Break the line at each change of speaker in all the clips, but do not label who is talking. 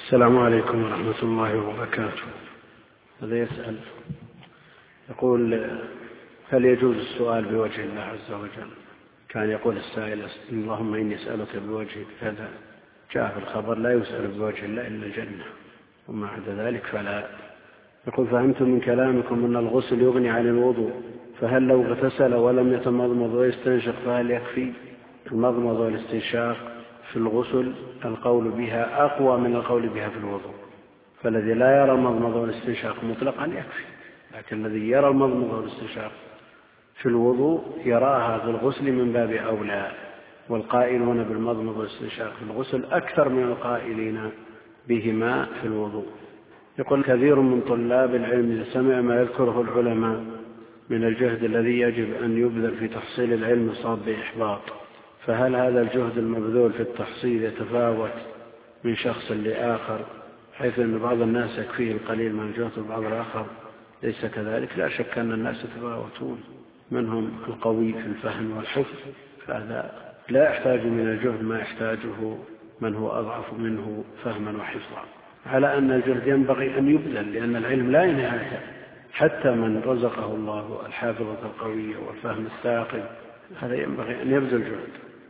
السلام عليكم ورحمة الله وبركاته. هذا يسأل يقول: هل يجوز السؤال بوجه الله عز وجل؟ كان يقول السائل: اللهم إني أسألك بوجهك كذا. جاء في الخبر: لا يسأل بوجه الله إلا الجنة، وما عدا ذلك فلا. يقول: فهمت من كلامكم أن الغسل يغني عن الوضوء، فهل لو اغتسل ولم يتمضمض ويستنشق فهل يكفي؟ المضمض والاستنشاق في الغسل القول بها أقوى من القول بها في الوضوء، فالذي لا يرى المضمض والاستنشاق مطلقا يكفي، لكن الذي يرى المضمض والاستنشاق في الوضوء يراها في الغسل من باب أولى، والقائلون بالمضمض والاستنشاق في الغسل أكثر من القائلين بهما في الوضوء. يقول: كثير من طلاب العلم إذا سمع ما يذكره العلماء من الجهد الذي يجب أن يبذل في تحصيل العلم صاب بإحباط، فهل هذا الجهد المبذول في التحصيل يتفاوت من شخص لآخر، حيث أن بعض الناس يكفيه القليل من الجهد وبعض الآخر ليس كذلك؟ لا شك أن الناس يتفاوتون، منهم القوي في الفهم والحفظ، فهذا لا يحتاج من الجهد ما يحتاجه من هو أضعف منه فهما وحفظا، على أن الجهد ينبغي أن يبذل، لأن العلم لا نهاية. حتى من رزقه الله الحافظة القوية والفهم الثاقب هذا ينبغي أن يبذل جهد،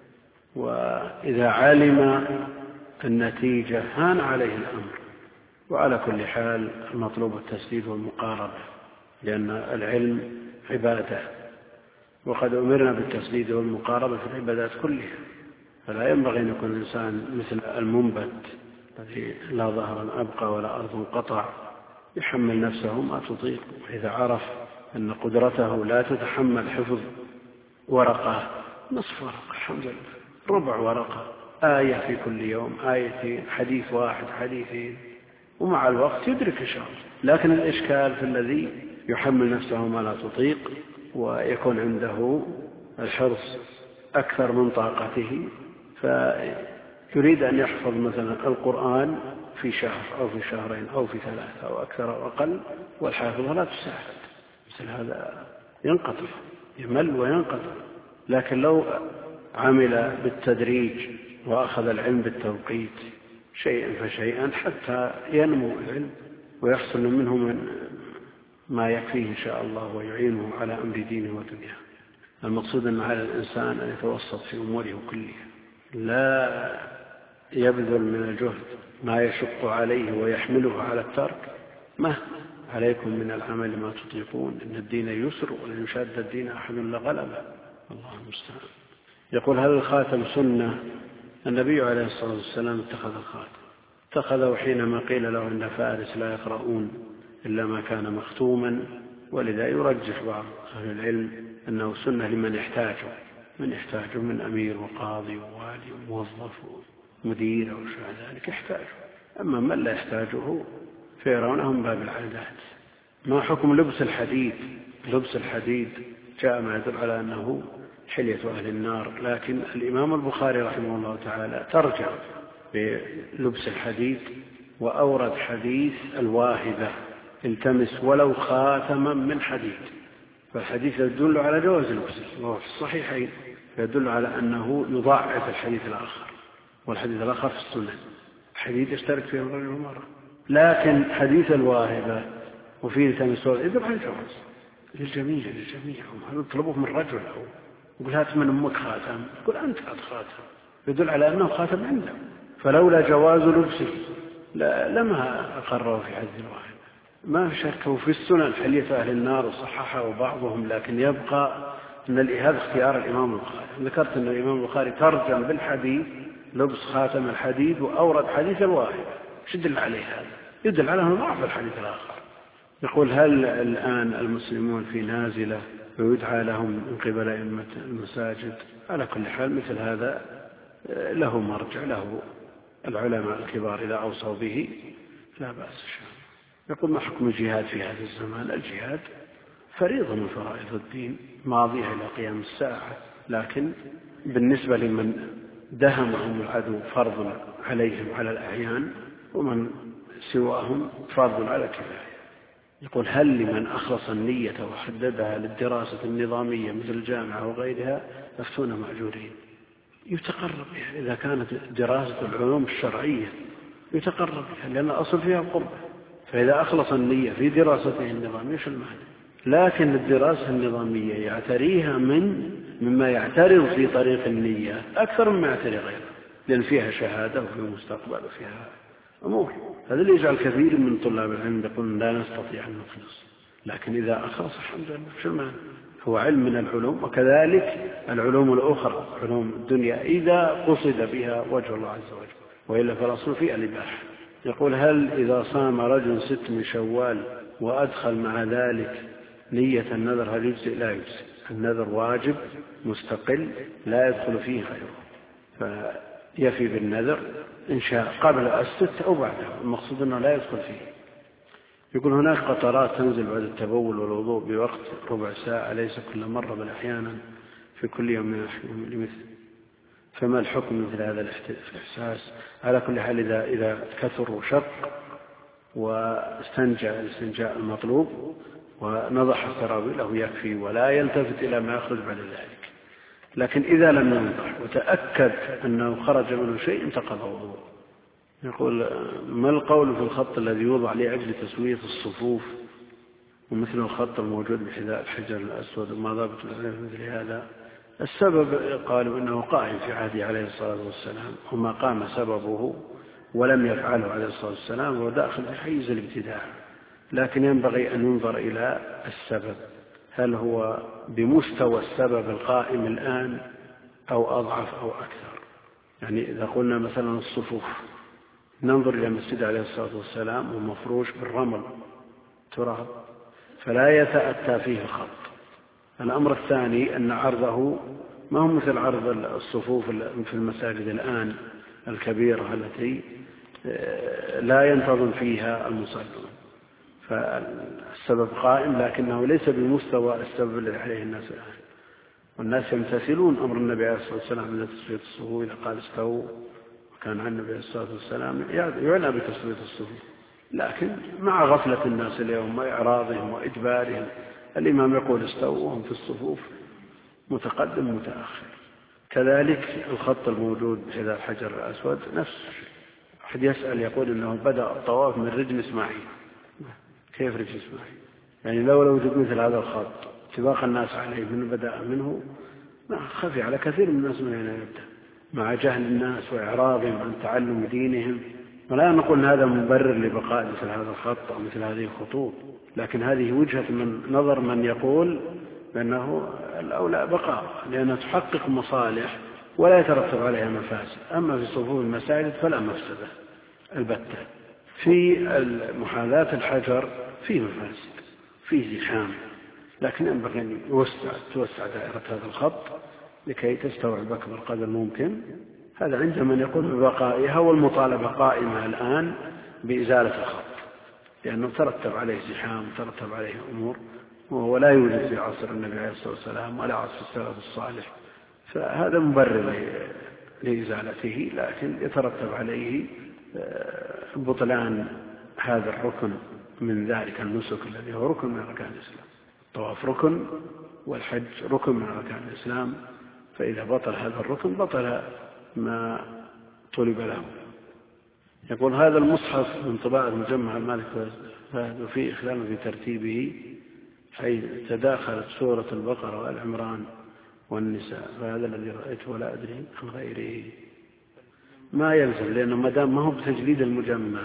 وإذا علم النتيجة هان عليه الأمر. وعلى كل حال المطلوب التسديد والمقاربة، لأن العلم عبادة، وقد أمرنا بالتسديد والمقاربة في العبادات كلها، فلا ينبغي أن يكون الإنسان مثل المنبت الذي لا ظهر أبقى ولا أرض قطع، يحمل نفسه ما تطيق. وإذا عرف أن قدرته لا تتحمل حفظ ورقة، نصف ورقة، الحمد لله، ربع ورقة، آية في كل يوم، آيتين، حديث واحد، حديثين، ومع الوقت يدرك إن شاء الله. لكن الإشكال في الذي يحمل نفسه ما لا تطيق ويكون عنده الحرص أكثر من طاقته، فيريد أن يحفظ مثلا القرآن في شهر أو في شهرين أو في 3 أو أكثر أو أقل، والحافظة لا تساعد، مثل هذا ينقطع، يمل وينقطع. لكن لو عمل بالتدريج وأخذ العلم بالتوقيت شيئا فشيئا حتى ينمو العلم ويحصل منه من ما يكفيه إن شاء الله ويعينه على أمر دينه ودنياه. المقصود أن على الإنسان أن يتوسط في أموره كلها، لا يبذل من الجهد ما يشق عليه ويحمله على الترك. ما عليكم من العمل ما تطيقون، إن الدين يسر ولن يشاد الدين أحد لغلبه، الله المستعان. يقول: هل الخاتم سنة؟ النبي عليه الصلاة والسلام اتخذ الخاتم، اتخذه حينما قيل له أن فارس لا يقرؤون إلا ما كان مختوما، ولذا يرجح بعض أهل العلم أنه سنة لمن يحتاجه، من أمير وقاضي ووالي وموظف ومدير أو شيء ذلك يحتاجه. أما من لا يحتاجه فيرونهم باب العادات. ما حكم لبس الحديد؟ لبس الحديد جاء ما يدل على أنه حلية أهل النار، لكن الإمام البخاري رحمه الله تعالى ترجع بلبس الحديد وأورد حديث الواهبة: التمس ولو خاتما من حديد. فالحديث يدل على جواز لبسه، وهو في الصحيحين، يدل على أنه يضاعف الحديث الآخر، والحديث الآخر في السنة حديث يشترك فيه الرجل والمرأة. لكن حديث الواهبة وفيه التمس يدل على الجواز للجميع، هل يطلبه من رجل أو يقول: هات من أمك خاتم، يقول: أنت هات خاتم، يدل على أنه خاتم عنده. فلولا جواز لبسه لما أقره في حديث الواهبة. ما شكوا في السنن حلية أهل النار وصححه بعضهم، لكن يبقى أن هذا اختيار الإمام البخاري. ذكرت أن الإمام البخاري ترجم بالحديث لبس خاتم الحديد وأورد حديث الواهبة. ايش يدل عليه هذا؟ يدل على أنه ضعف الحديث الآخر. يقول: هل الآن المسلمون في نازلة ويدعى لهم من قبل أئمة المساجد؟ على كل حال مثل هذا له مرجع، له العلماء الكبار إذا أوصوا به لا بأس. يقول: ما حكم الجهاد في هذا الزمان؟ الجهاد فريضة من فرائض الدين ماضية إلى قيام الساعة، لكن بالنسبة لمن دهمهم العدو فرض عليهم على الأعيان، ومن سواهم فرض على الكفاية. يقول: هل لمن أخلص النية وحددها للدراسة النظامية مثل الجامعة وغيرها يفتون مأجورين؟ يتقرب إذا كانت دراسة العلوم الشرعية يتقرب بها، لأن الأصل فيها القرب. فإذا أخلص النية في دراسته النظامية شو المعنى؟ لكن الدراسة النظامية يعتريها مما يعترض في طريق النية أكثر مما يعتري غيره، لأن فيها شهادة وفيها مستقبل وفيها أمور. هذا اللي يجعل كثير من طلاب العلم يقولون لا نستطيع أن نخلص. لكن إذا أخلص الحمد لله شو المعنى؟ هو علم من العلوم، وكذلك العلوم الأخرى علوم الدنيا إذا قصد بها وجه الله عز وجل، وإلا فالأصل في الإباحة. يقول هل إذا صام رجل 6 من شوال وأدخل مع ذلك نية النذر هل يجزئ؟ لا يجزئ. النذر واجب مستقل لا يدخل فيه غيره، فيفي بالنذر إن شاء قبل 6 أو بعدها، المقصود أنه لا يدخل فيه. يقول هناك قطرات تنزل بعد التبول والوضوء بوقت ربع ساعة ليس كل مرة بل أحيانا في كل يوم من لمثل، فما الحكم مثل هذا الإحساس؟ على كل حال إذا كثر وشق واستنجى الاستنجاء المطلوب ونضح سراويله يكفي ولا يلتفت إلى ما يخرج بعد ذلك. لكن إذا لم ينضح وتأكد أنه خرج منه شيء انتقض وضوءه. يقول ما القول في الخط الذي يوضع لأجل تسوية الصفوف ومثل الخط الموجود بحذاء الحجر الأسود وما ضابط مثل هذا؟ السبب قالوا إنه قائم في عهده عليه الصلاة والسلام، وما قام سببه ولم يفعله عليه الصلاة والسلام هو داخل في حيز الابتداع. لكن ينبغي أن ينظر إلى السبب، هل هو بمستوى السبب القائم الآن أو أضعف أو أكثر. يعني إذا قلنا مثلا الصفوف ننظر إلى المسجد عليه الصلاة والسلام ومفروش بالرمل تراب فلا يتأتى فيه الخط. الأمر الثاني أن عرضه ما هو مثل عرض الصفوف في المساجد الآن الكبيرة التي لا ينتظم فيها المصلون، فالسبب قائم لكنه ليس بمستوى السبب الذي عليه الناس الآن. والناس يمتثلون أمر النبي عليه الصلاة والسلام من تسوية الصفوف، إذا قال استووا وكان عن النبي عليه الصلاة والسلام يعنى بتسوية الصفوف، لكن مع غفلة الناس اليوم وإعراضهم وإجبارهم الإمام يقول استووا وهم في الصفوف متقدم متأخر. كذلك الخط الموجود بحذاء الحجر الأسود نفس الشيء. أحد يسأل يقول إنه بدأ الطواف من رجل إسماعيل. كيف رجل إسماعيل؟ يعني لو وجد مثل هذا الخط اتفاق الناس عليه من بدأ منه خفي على كثير من الناس من هنا يبدأ، مع جهل الناس وإعراضهم عن تعلم دينهم. ولا نقول أن هذا مبرر لبقاء مثل هذا الخط أو مثل هذه الخطوط، لكن هذه وجهة من نظر من يقول بأنه الأولى بقاء، لأنها تحقق مصالح ولا يترتب عليها مفاسد. أما في صفوف المساجد فلا مفسدة البتة. في محاذاة الحجر فيه مفاسد، فيه زحام، لكن ينبغي أن توسع دائرة هذا الخط لكي تستوعب أكبر قدر ممكن. هذا عند من يقول ببقائها، والمطالبة قائمة الآن بإزالة الخط، لأنه ترتب عليه زحام ترتب عليه أمور وهو لا يوجد في عصر النبي عليه الصلاة والسلام ولا عصر السلف الصالح، فهذا مبرر لإزالته، لكن يترتب عليه بطلان هذا الركن من ذلك النسك الذي هو ركن من أركان الإسلام. الطواف ركن والحج ركن من أركان الإسلام، فإذا بطل هذا الركن بطل ما طلب له. يقول هذا المصحف من طباعة مجمع المالك وفيه إخلال في ترتيبه حيث تداخلت سورة البقرة والعمران والنساء، فهذا الذي رأيته ولا أدري عن غيره. ما يلزم، لأنه ما دام ما هو بتجليد المجمع،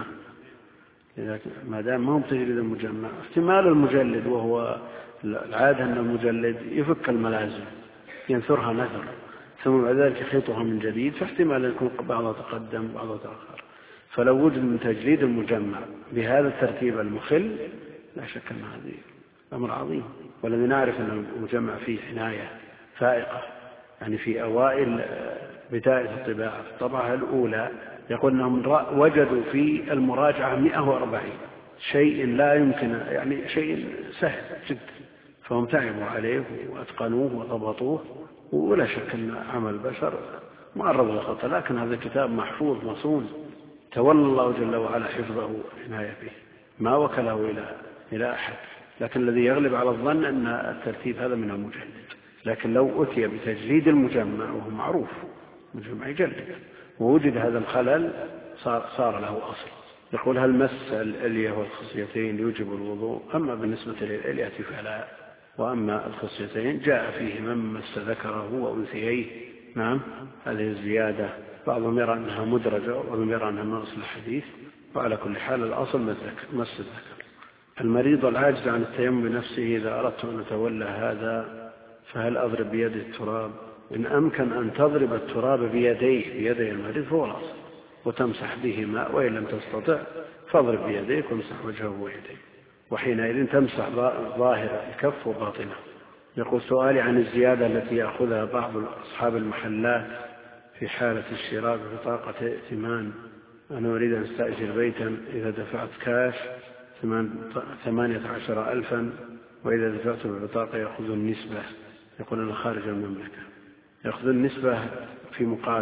ما دام ما هو بتجليد المجمع احتمال المجلد، وهو العادة أن المجلد يفك الملازم ينثرها نثر ثم بعد ذلك يخيطها من جديد، فاحتمال أن يكون بعضها تقدم بعضها تأخر. فلو وجد من تجليد المجمع بهذا الترتيب المخل لا شك أن هذه أمر عظيم. والذي نعرف أن المجمع فيه عناية فائقة، يعني في أوائل بداية الطباعة في الطبعة الأولى يقول أنهم وجدوا في المراجعة 140 شيء لا يمكن، يعني شيء سهل جدا، فهم تعبوا عليه وأتقنوه وضبطوه، ولا شك أن عمل البشر معرض للخطأ، لكن هذا الكتاب محفوظ مصون تولى الله جل وعلا حفظه وعناية به، ما وكله إلى أحد. لكن الذي يغلب على الظن أن الترتيب هذا من المجلد، لكن لو أتي بتجليد المجمع وهو معروف مجمع يجلد ووجد هذا الخلل صار له أصل. يقول هل مس الإلية والخصيتين يوجب الوضوء؟ أما بالنسبة للإلية فلا، وأما الخصيتين جاء فيه من مس ذكره وأنثيه. نعم، هذه الزيادة بعضهم يرى أنها مدرجة وبعضهم يرى أنها من أصل الحديث، وعلى كل حال الأصل مس الذكر. المريض العاجز عن التيمم بنفسه إذا أردت أن أتولى هذا فهل أضرب بيدي التراب؟ إن أمكن أن تضرب التراب بيدي المريض فهو الأصل، وتمسح به ماء، وإن لم تستطع فاضرب بيديك وامسح وجهه ويديه، وحينئذ تمسح ظاهر الكف وباطنه. يقول سؤالي عن الزيادة التي يأخذها بعض أصحاب المحلات في حالة الشراء ببطاقة ائتمان. أنا أريد أن أستأجر بيتا، إذا دفعت كاش 18,000 وإذا دفعت بالبطاقة يأخذ النسبة. يقول أنا خارج المملكة. يأخذ النسبة في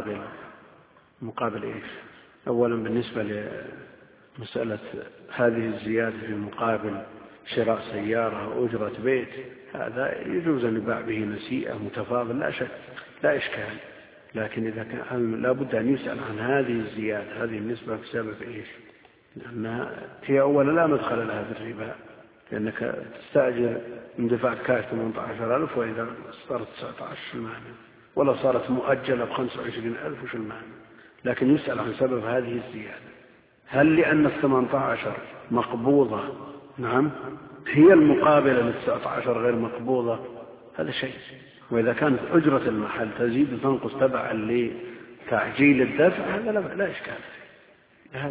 مقابل إيش؟ أولا بالنسبة لمسألة هذه الزيادة في مقابل شراء سيارة أو أجرة بيت، هذا يجوز أن يباع به نسيئة متفاضل لا شك، لا إشكال. لكن إذا كان لا بد أن يسأل عن هذه الزيادة، هذه النسبة بسبب إيش؟ لأنها هي أولا لا مدخل لها بالربا، لأنك تستأجر من دفع كاش 18,000 وإذا صارت 19 شو المعنى؟ ولا صارت مؤجلة ب25,000 وش المعنى؟ لكن يسأل عن سبب هذه الزيادة، هل لأن 18 مقبوضة نعم هي المقابلة ل19 غير مقبوضة؟ هذا شيء. وإذا كانت أجرة المحل تزيد وتنقص تبعا لتعجيل الدفع هذا لا إشكال. هذا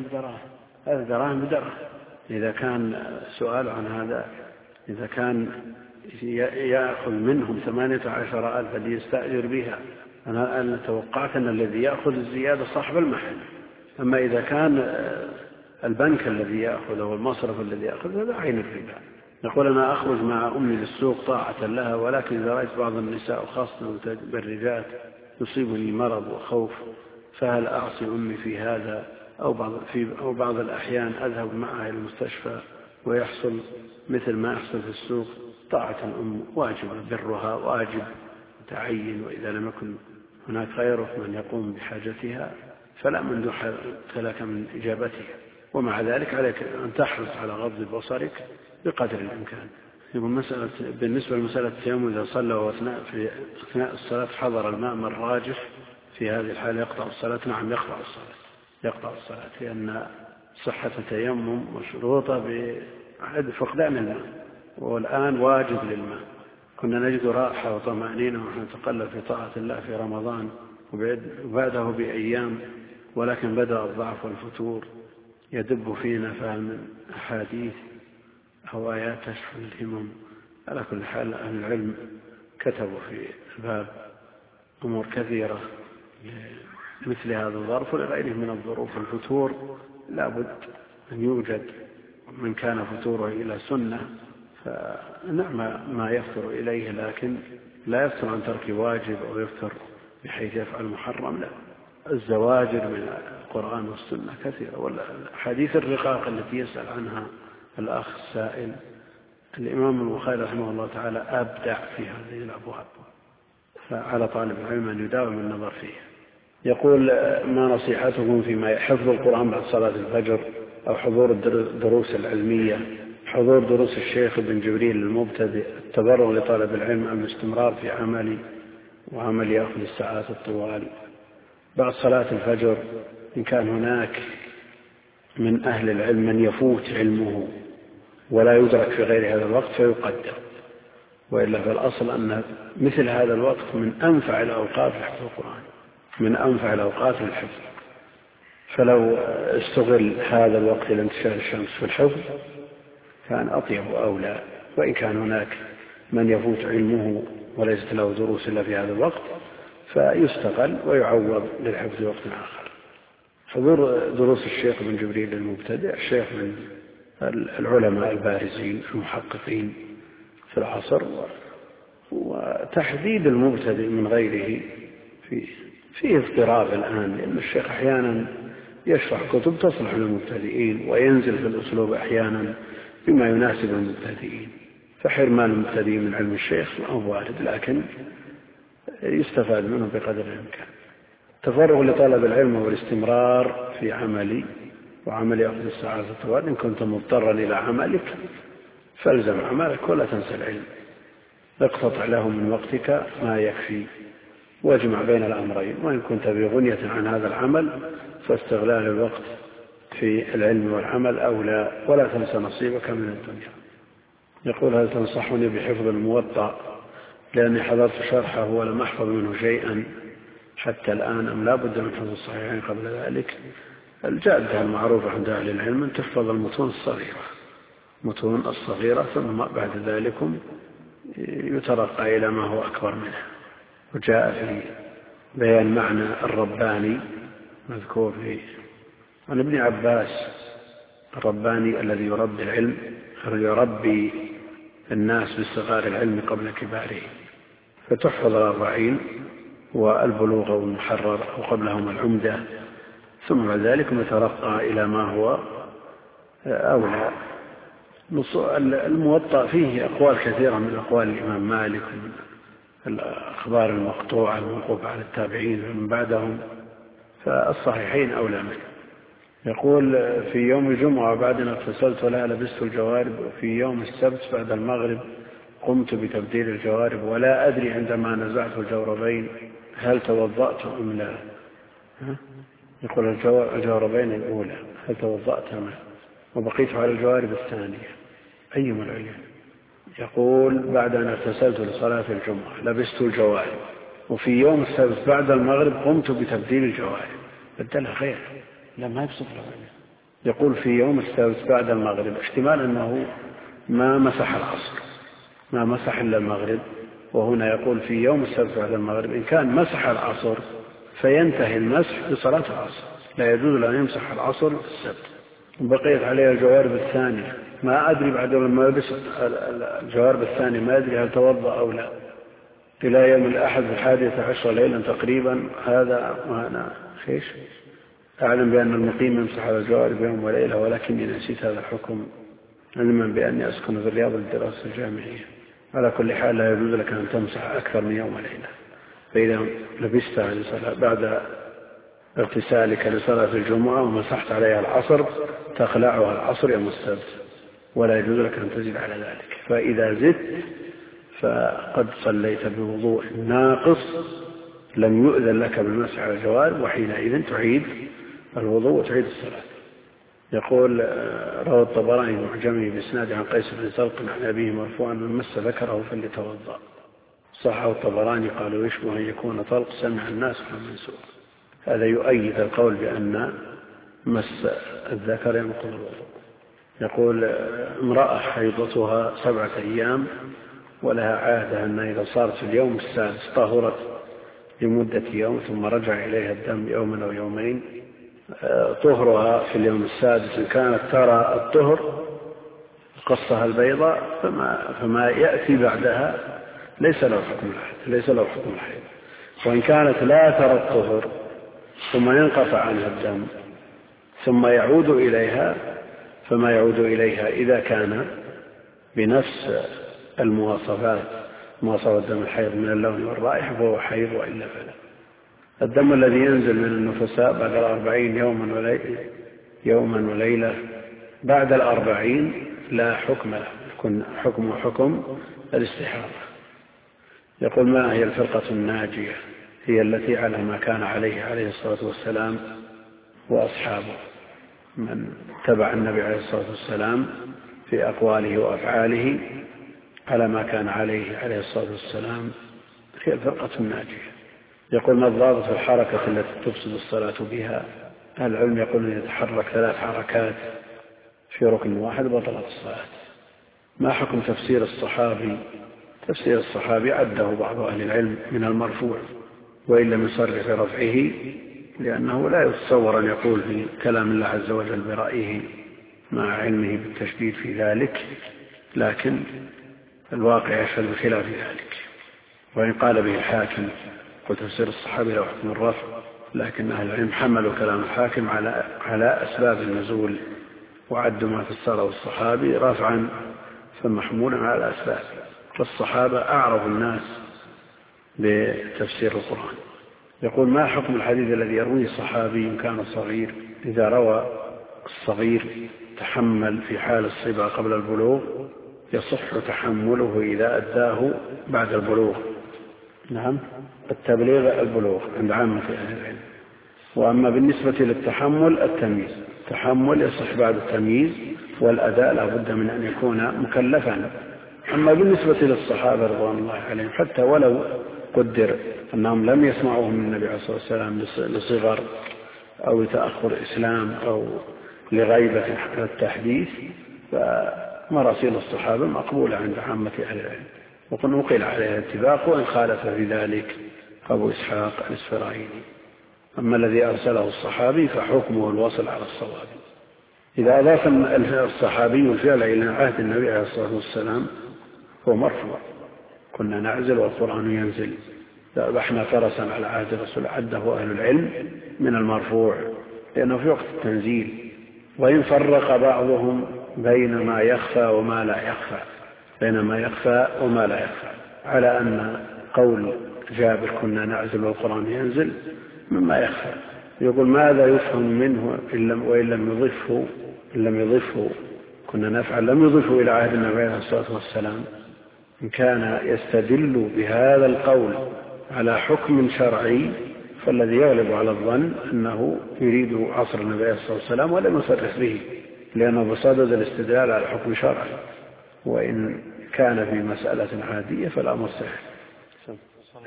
دراهم بدراهم. إذا كان سؤال عن هذا، إذا كان يأخذ منهم 18,000 الذي يستأجر بها، أنا توقعت أن الذي يأخذ الزيادة صاحب المحل. أما إذا كان البنك الذي يأخذ أو المصرف الذي يأخذ هذا عين الربا. يقول أنا أخرج مع أمي للسوق طاعة لها، ولكن إذا رأيت بعض النساء وخاصة بالرجال يصيبني مرض وخوف، فهل أعصي أمي في هذا أو بعض الأحيان أذهب معها إلى المستشفى ويحصل مثل ما يحصل في السوق؟ طاعة الأم واجب، برها واجب تعين، وإذا لم يكن هناك غيره من يقوم بحاجتها فلا مندوح لك من إجابتها. ومع ذلك عليك أن تحرص على غض بصرك بقدر الإمكان. بالنسبة لمسألة التيمم، إذا صلى في أثناء الصلاة حضر الماء من راجح، في هذه الحالة يقطع الصلاة؟ نعم يقطع الصلاة، لأن صحة التيمم مشروطة بفقدان الماء، والآن واجب للماء. كنا نجد راحة وطمأنينة ونحن نتقلب في طاعة الله في رمضان وبعده بأيام، ولكن بدأ الضعف والفتور يدب فينا، فهل من أحاديث أو آيات تشفي الهمم؟ على كل حال أهل العلم كتبوا في الباب أمور كثيرة مثل هذا الظرف ولغيره من الظروف. الفتور لا بد أن يوجد، من كان فتوره إلى سنة فنعم ما يفتر إليه، لكن لا يفتر عن ترك واجب أو يفتر بحيث يفعل محرم، لا. الزواجر من القرآن والسنة كثيرة، والحديث الرقاق التي يسأل عنها الأخ السائل، الإمام البخاري رحمه الله تعالى أبدع في هذه الأبواب، فعلى طالب العلم أن يداوم النظر فيه. يقول ما نصيحتكم فيما حفظ القرآن بعد صلاة الفجر أو حضور الدروس العلمية، حضور دروس الشيخ ابن جبريل المبتدئ، التبرع لطالب العلم أم الاستمرار في عمل يأخذ الساعات الطوال بعد صلاة الفجر؟ إن كان هناك من أهل العلم من يفوت علمه ولا يدرك في غير هذا الوقت فيقدر، وإلا فالأصل أن مثل هذا الوقت من أنفع الأوقات لحفظ القرآن، من أنفع الأوقات للحفظ، فلو استغل هذا الوقت لانتشار الشمس في الحفظ كان أطيب أولى. وإن كان هناك من يفوت علمه وليست له دروس إلا في هذا الوقت فيستغل ويعوض للحفظ وقت آخر. حضور دروس الشيخ ابن جبريل المبتدئ، الشيخ من العلماء البارزين المحققين في العصر، وتحديد المبتدئ من غيره فيه اضطراب الآن، لأن الشيخ أحيانا يشرح كتب تصلح للمبتدئين وينزل في الأسلوب أحيانا بما يناسب المبتدئين، فحرمان المبتدئين من علم الشيخ ما هو وارد، لكن يستفاد منه بقدر الإمكان. تفرغ لطلب العلم والاستمرار في عملي وعمل يأخذ السعادة، وإن كنت مضطرا إلى عملك فالزم عملك ولا تنسى العلم، اقتطع له من وقتك ما يكفي، واجمع بين الأمرين. وإن كنت بغنية عن هذا العمل فاستغلال الوقت في العلم والعمل أولى، ولا تنسى نصيبك من الدنيا. يقول: هل تنصحني بحفظ الموطأ لأني حضرت شرحه ولم أحفظ منه شيئا حتى الآن، أم لا بد من حفظ الصحيحين قبل ذلك؟ الجادة المعروفة عند أهل العلم أن تحفظ المتون الصغيرة ثم بعد ذلك يترقى إلى ما هو أكبر منه. وجاء في بيان معنى الرباني مذكور عن ابن عباس: الرباني الذي يربي العلم، يربي الناس بصغار العلم قبل كباره. فتحفظ 40 والبلوغ والمحرر وقبلهم العمدة، ثم بعد ذلك يترقى إلى ما هو أولى. الموطأ فيه أقوال كثيرة من أقوال الإمام مالك، من الأخبار المقطوعة الموقوفة على التابعين ومن بعدهم، فالصحيحين أولى منه. يقول: في يوم الجمعة بعد أن اغتسلت ولا لبست الجوارب، وفي يوم السبت بعد المغرب قمت بتبديل الجوارب ولا أدري عندما نزعت الجوربين هل توضأت أم لا. يقول: الجوربين الأولى هل توضأت أم لا، وبقيت على الجوارب الثانية أيما العلم. يقول: بعد أن اغتسلت لصلاة الجمعة لبست الجوارب، وفي يوم السبت بعد المغرب قمت بتبديل الجوارب. بدلها خير، لا ما يبسط له. يقول: في يوم السبت بعد المغرب، احتمال أنه ما مسح العصر، ما مسح إلا المغرب، وهنا يقول في يوم السبت بعد المغرب. إن كان مسح العصر فينتهي المسح بصلاة العصر، لا يجوز له أن يمسح العصر في السبت. بقيت عليها الجوارب الثانية، ما أدري بعد ما يلبس الجوارب الثانية ما أدري هل توضأ أو لا، إلى يوم الأحد 11 ليلا تقريبا. هذا وأنا أعلم بأن المقيم يمسح على الجوارب يوم وليلة، ولكني نسيت هذا الحكم علما بأني أسكن في الرياض للدراسة الجامعية. على كل حال لا يجوز لك أن تمسح أكثر من يوم وليلة. فإذا لبستها بعد اغتسالك لصلاة الجمعة ومسحت عليها العصر تخلعها العصر يوم السبت، ولا يجوز لك أن تزيد على ذلك. فإذا زدت فقد صليت بوضوء ناقص لم يؤذن لك بالمسح على الجوارب، وحينئذ تعيد الوضوء وتعيد الصلاة. يقول: روى الطبراني معجمه بإسناد عن قيس بن سلق عن أبيه مرفوعا: من مس ذكره فليتوضأ. صححه الطبراني قالوا: يشبه أن يكون طلق سمع الناس من سوء. هذا يؤيد القول بأن مس الذكر ينقض الوضوء. يقول: امرأة حيضتها 7 أيام ولها عادة أن إذا صارت في اليوم السادس طهرت لمدة يوم ثم رجع إليها الدم يوما أو يومين. طهرها في اليوم السادس إن كانت ترى الطهر قصها البيضاء فما يأتي بعدها ليس له حكم الحيض. وإن كانت لا ترى الطهر ثم ينقطع عنها الدم ثم يعود إليها، فما يعود إليها إذا كان بنفس المواصفات، مواصفات دم الحيض من اللون والرائحة فهو حيض، وإلا فلا. الدم الذي ينزل من النفساء بعد 40 يوما وليلة بعد 40 لا حكم له، يكون حكم الاستحاضة. يقول: ما هي الفرقة الناجية؟ هي التي على ما كان عليه الصلاة والسلام وأصحابه، من تبع النبي عليه الصلاة والسلام في أقواله وأفعاله على ما كان عليه الصلاة والسلام، هي الفرقة الناجية. يقول: ما الضابط في الحركة التي تفسد الصلاة بها؟ أهل العلم يقول: أن يتحرك 3 حركات في ركن واحد بطلت الصلاة. ما حكم تفسير الصحابي؟ تفسير الصحابي عده بعض أهل العلم من المرفوع، وإن لم يصرح برفعه، لأنه لا يتصور أن يقول في كلام الله عز وجل برأيه مع علمه بالتشديد في ذلك، لكن الواقع يشهد بخلاف ذلك. وإن قال به الحاكم قلت تفسير الصحابي له حكم الرفع، لكن أهل العلم حملوا كلام الحاكم على أسباب النزول، وعدوا ما فسره الصحابي رفعا فمحمولا على أسباب. فالصحابة أعرف الناس بتفسير القرآن. يقول: ما حكم الحديث الذي يرويه الصحابي كان صغير إذا روى الصغير تحمل في حال الصبا قبل البلوغ يصح تحمله إذا أداه بعد البلوغ؟ نعم، التبليغ البلوغ عند عامة أهل العلم. وأما بالنسبة للتحمل التمييز، التحمل يصح بعد التمييز، والأداء لا بد من أن يكون مكلفا. أما بالنسبة للصحابة رضوان الله عليهم حتى ولو قدر أنهم لم يسمعوه من النبي عليه الصلاة والسلام لصغر أو لتأخر إسلام أو لغيبة التحديث، فمراسيل الصحابة مقبولة عند عامة أهل العلم، وقد نقل عليها اتفاق، وإن خالف في ذلك أبو إسحاق الإسفرايني. أما الذي أرسله الصحابي فحكمه الوصل على الصواب. إذا أضاف الصحابي الفعل إلى عهد النبي عليه الصلاة والسلام هو مرفوع: كنا نعزل والقرآن ينزل، ذبحنا فرسا على عهد الرسول، عده أهل العلم من المرفوع لأنه في وقت التنزيل. وإن فرق بعضهم بين ما يخفى وما لا يخفى، بين ما يخفى وما لا يخفى، على أن قول جابر كنا نعزل والقرآن ينزل مما يخفى. يقول: ماذا يفهم منه وإن لم يضفه كنا نفعل، لم يضفه إلى عهد النبي عليه الصلاة والسلام. إن كان يستدل بهذا القول على حكم شرعي فالذي يغلب على الظن أنه يريد عصر النبي عليه الصلاة والسلام ولم يصرح به، لأنه بصدد الاستدلال على حكم شرعي. وإن كان في مسألة عادية فالأمر سهل.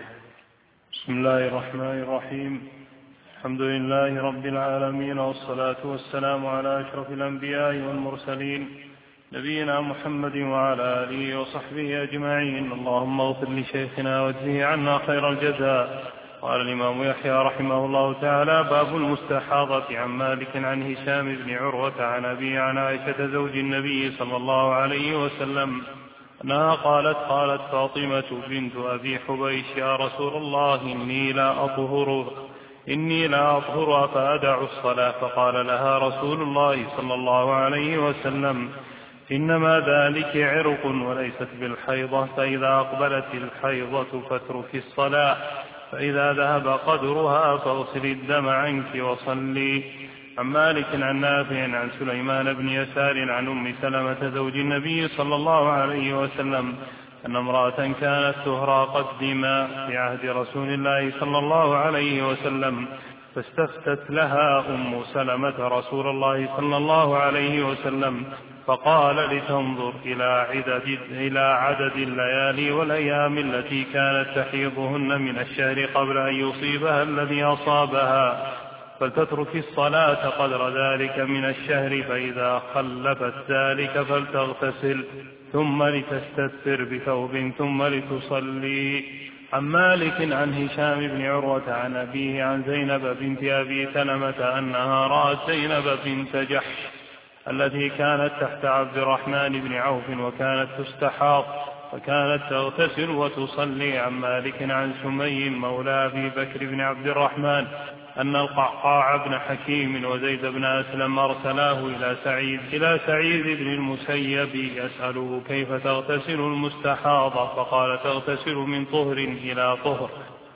بسم الله الرحمن الرحيم. الحمد لله رب العالمين، والصلاة والسلام على أشرف الأنبياء والمرسلين، نبينا محمد وعلى آله وصحبه أجمعين. اللهم اغفر لشيخنا واجزه عنا خير الجزاء. قال الإمام يحيى رحمه الله تعالى: باب المستحاضة. عن مالك عن هشام بن عروة عن أبي عن عائشة زوج النبي صلى الله عليه وسلم أنها قالت: قالت فاطمة بنت أبي حبيش: يا رسول الله إني لا أطهر فأدع الصلاة. فقال لها رسول الله صلى الله عليه وسلم: إنما ذلك عرق وليست بالحيضة، فإذا أقبلت الحيضة فاترك الصلاة، فإذا ذهب قدرها فاغسل الدم عنك وصلي. عن مالك عن نافع عن سليمان بن يسار عن أم سلمة زوج النبي صلى الله عليه وسلم أن امرأة كانت تهرى قد دماء في عهد رسول الله صلى الله عليه وسلم، فاستفتت لها أم سلمة رسول الله صلى الله عليه وسلم، فقال: لتنظر إلى عدد الليالي والأيام التي كانت تحيضهن من الشهر قبل أن يصيبها الذي أصابها، فلتترك الصلاة قدر ذلك من الشهر، فإذا خلفت ذلك فلتغتسل، ثم لتستتر بثوب، ثم لتصلي. عن مالك عن هشام بن عروة عن أبيه عن زينب بنت أبي سلمة أنها رأت زينب بنت جحش التي كانت تحت عبد الرحمن بن عوف وكانت تستحاض، فكانت تغتسل وتصلي. عن مالك عن سمي مولى أبي بكر بن عبد الرحمن أن القعقاع بن حكيم وزيد بن أسلم أرسلاه إلى سعيد بن المسيب يسأله: كيف تغتسل المستحاضة؟ فقال: تغتسل من طهر إلى طهر،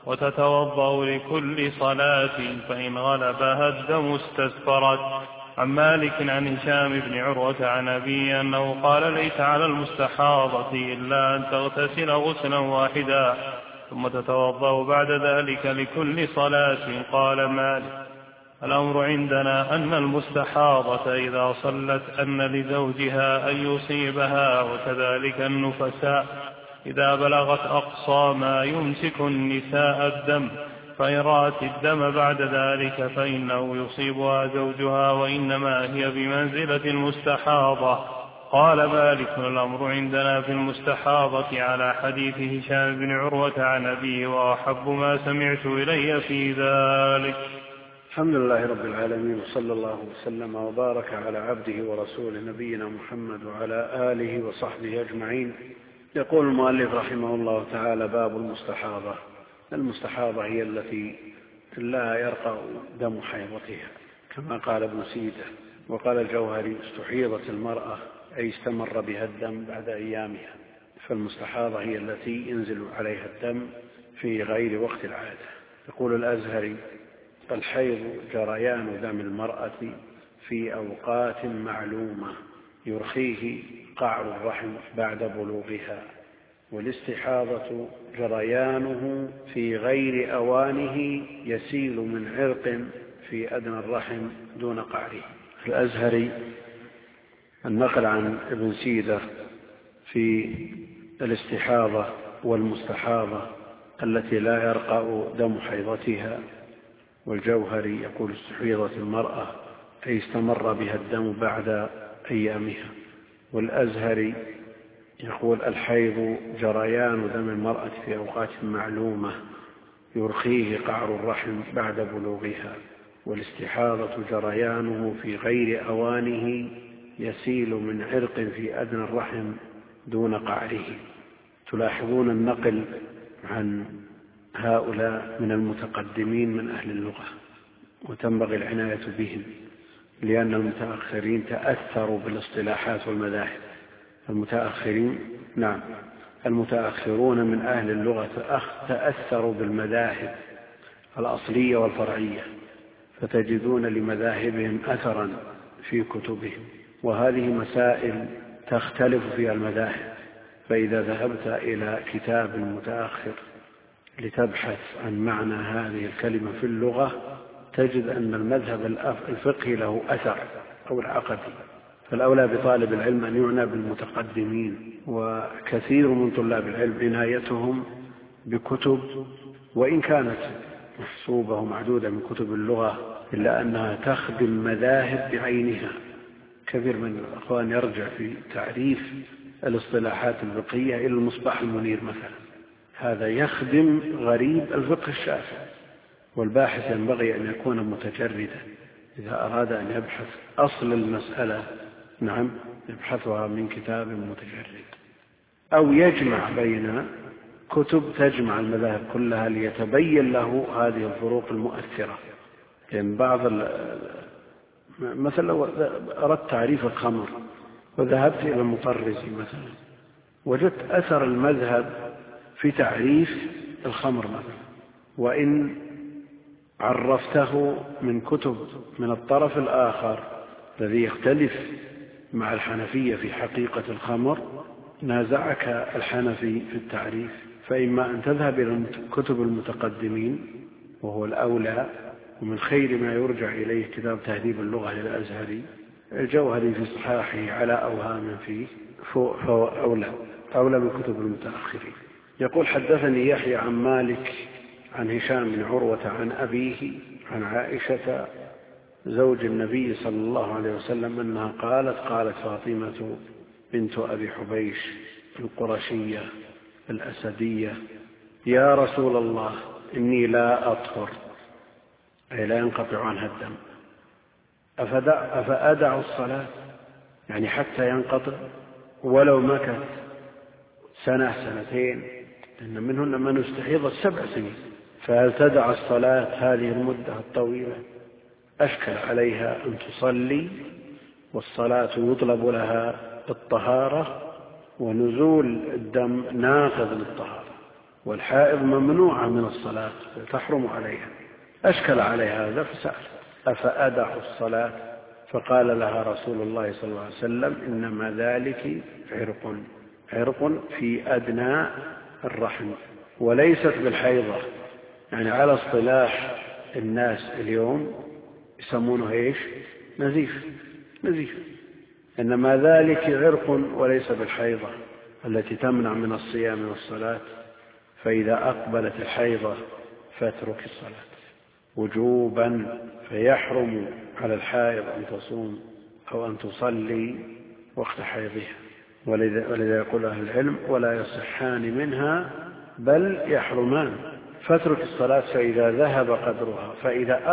وتتوضأ لكل صلاة، فإن غلبها الدم استسفرت. عن مالك عن هشام بن عروة عن أبيه أنه قال: ليس على المستحاضة إلا أن تغتسل غسلا واحدا، ثم تتوضأ بعد ذلك لكل صلاة. قال مالك: الأمر عندنا أن المستحاضة إذا صلت أن لزوجها أن يصيبها، وكذلك النفساء إذا بلغت أقصى ما يمسك النساء الدم، فإن رأت الدم بعد ذلك فإنه يصيبها زوجها، وإنما هي بمنزلة المستحاضة. قال مالك: الأمر عندنا في المستحاضة على حديث هشام بن عروة عن أبيه، وأحب ما سمعت إلي في ذلك.
الحمد لله رب العالمين، وصلى الله وسلم وبارك على عبده ورسوله نبينا محمد وعلى آله وصحبه أجمعين. يقول المؤلف رحمه الله تعالى: باب المستحاضة. المستحاضة هي التي لا يرقى دم حيضتها، كما قال ابن سيدة. وقال الجوهري: استحيضت المرأة أي استمر بها الدم بعد أيامها. فالمستحاضة هي التي ينزل عليها الدم في غير وقت العادة. يقول الأزهري: الحيض جريان دم المرأة في أوقات معلومة يرخيه قعر الرحم بعد بلوغها، والاستحاضة جريانه في غير أوانه يسيل من عرق في أدنى الرحم دون قعره. الأزهري النقل عن ابن سيدة في الاستحاضة والمستحاضة التي لا يرقى دم حيضتها، والجوهري يقول: استحيضت المرأة أي استمر بها الدم بعد أيامها. والأزهري يقول: الحيض جريان دم المرأة في أوقات معلومة يرخيه قعر الرحم بعد بلوغها، والاستحاضة جريانه في غير أوانه يسيل من عرق في أدنى الرحم دون قعره. تلاحظون النقل عن هؤلاء من المتقدمين من أهل اللغة، وتنبغي العناية بهم، لأن المتأخرين تأثروا بالاصطلاحات والمذاهب. المتأخرون من أهل اللغة تأثروا بالمذاهب الأصلية والفرعية، فتجدون لمذاهبهم أثرا في كتبهم، وهذه مسائل تختلف فيها المذاهب. فإذا ذهبت إلى كتاب متأخر لتبحث عن معنى هذه الكلمة في اللغة تجد أن المذهب الفقهي له أثر أو العقدي، فالأولى بطالب العلم أن يعنى بالمتقدمين. وكثير من طلاب العلم عنايتهم بكتب وإن كانت محسوبة ومعدودة من كتب اللغة إلا أنها تخدم مذاهب بعينها. كثير من الأخوان يرجع في تعريف الاصطلاحات الفقهية إلى المصباح المنير مثلا، هذا يخدم غريب الفقه الشافعي. والباحث ينبغي أن يكون متجردا إذا أراد أن يبحث أصل المسألة، يبحثها من كتاب متجرد، أو يجمع بين كتب تجمع المذاهب كلها ليتبين له هذه الفروق المؤثرة. لأن مثلا لو أردت تعريف الخمر وذهبت إلى المطرزي مثلا وجدت أثر المذهب في تعريف الخمر مثلا، وإن عرفته من كتب من الطرف الآخر الذي يختلف مع الحنفية في حقيقة الخمر نازعك الحنفي في التعريف. فإما أن تذهب إلى كتب المتقدمين وهو الأولى، ومن خير ما يرجع إليه كتاب تهذيب اللغة للأزهري، الجوهري في صحاحه على أوهام فيه، فهو أولى من كتب المتأخرين. يقول: حدثني يحيى عن مالك عن هشام بن عروة عن أبيه عن عائشة زوج النبي صلى الله عليه وسلم أنها قالت فاطمة بنت أبي حبيش القرشية الأسدية: يا رسول الله إني لا أطهر، أي لا ينقطع عنها الدم، أفأدع الصلاة، يعني حتى ينقطع ولو مكث سنة سنتين، لأن منهن من استحيض 7 سنين، فهل تدع الصلاة هذه المدة الطويلة؟ أشكل عليها أن تصلي، والصلاة يطلب لها الطهارة، ونزول الدم ناقض للطهارة، والحائض ممنوعة من الصلاة تحرم عليها. أشكل عليها هذا فسأل: أفأدع الصلاة؟ فقال لها رسول الله صلى الله عليه وسلم: إنما ذلك عرق في أدنى الرحم، وليست بالحيضة. يعني على اصطلاح الناس اليوم يسمونه نزيف. إنما ذلك عرق وليس بالحيضة التي تمنع من الصيام والصلاة. فإذا أقبلت الحيضة فاترك الصلاة وجوبا، فيحرم على الحائض أن تصوم أو أن تصلي وقت حيضها. ولذا يقول أهل العلم: ولا يصحان منها بل يحرمان. فاترك الصلاة فإذا ذهب قدرها، فإذا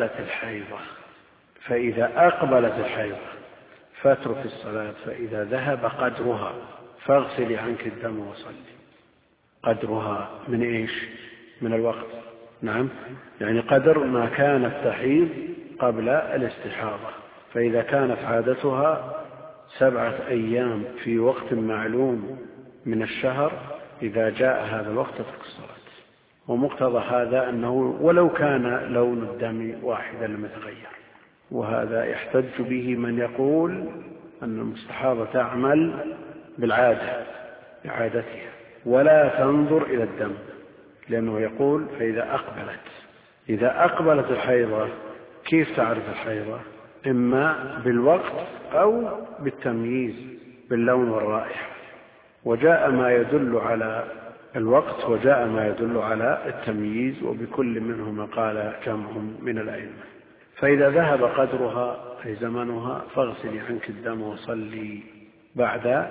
أقبلت الحيضة فاترك الصلاة فإذا ذهب قدرها فاغسلي عنك الدم وصلي. قدرها من من الوقت، يعني قدر ما كانت تحيض قبل الاستحاضة. فإذا كانت عادتها 7 أيام في وقت معلوم من الشهر، إذا جاء هذا الوقت تترك الصلاة. ومقتضى هذا أنه ولو كان لون الدم واحدا لم يتغير. وهذا يحتج به من يقول أن المستحاضة تعمل بالعادة بعادتها ولا تنظر إلى الدم، لأنه يقول إذا أقبلت الحيضة كيف تعرف الحيضة؟ إما بالوقت أو بالتمييز باللون والرائحة، وجاء ما يدل على الوقت وجاء ما يدل على التمييز، وبكل منهما قال جمع من الأئمة. فإذا ذهب قدرها أي زمنها فاغسلي عنك الدم وصلي بعد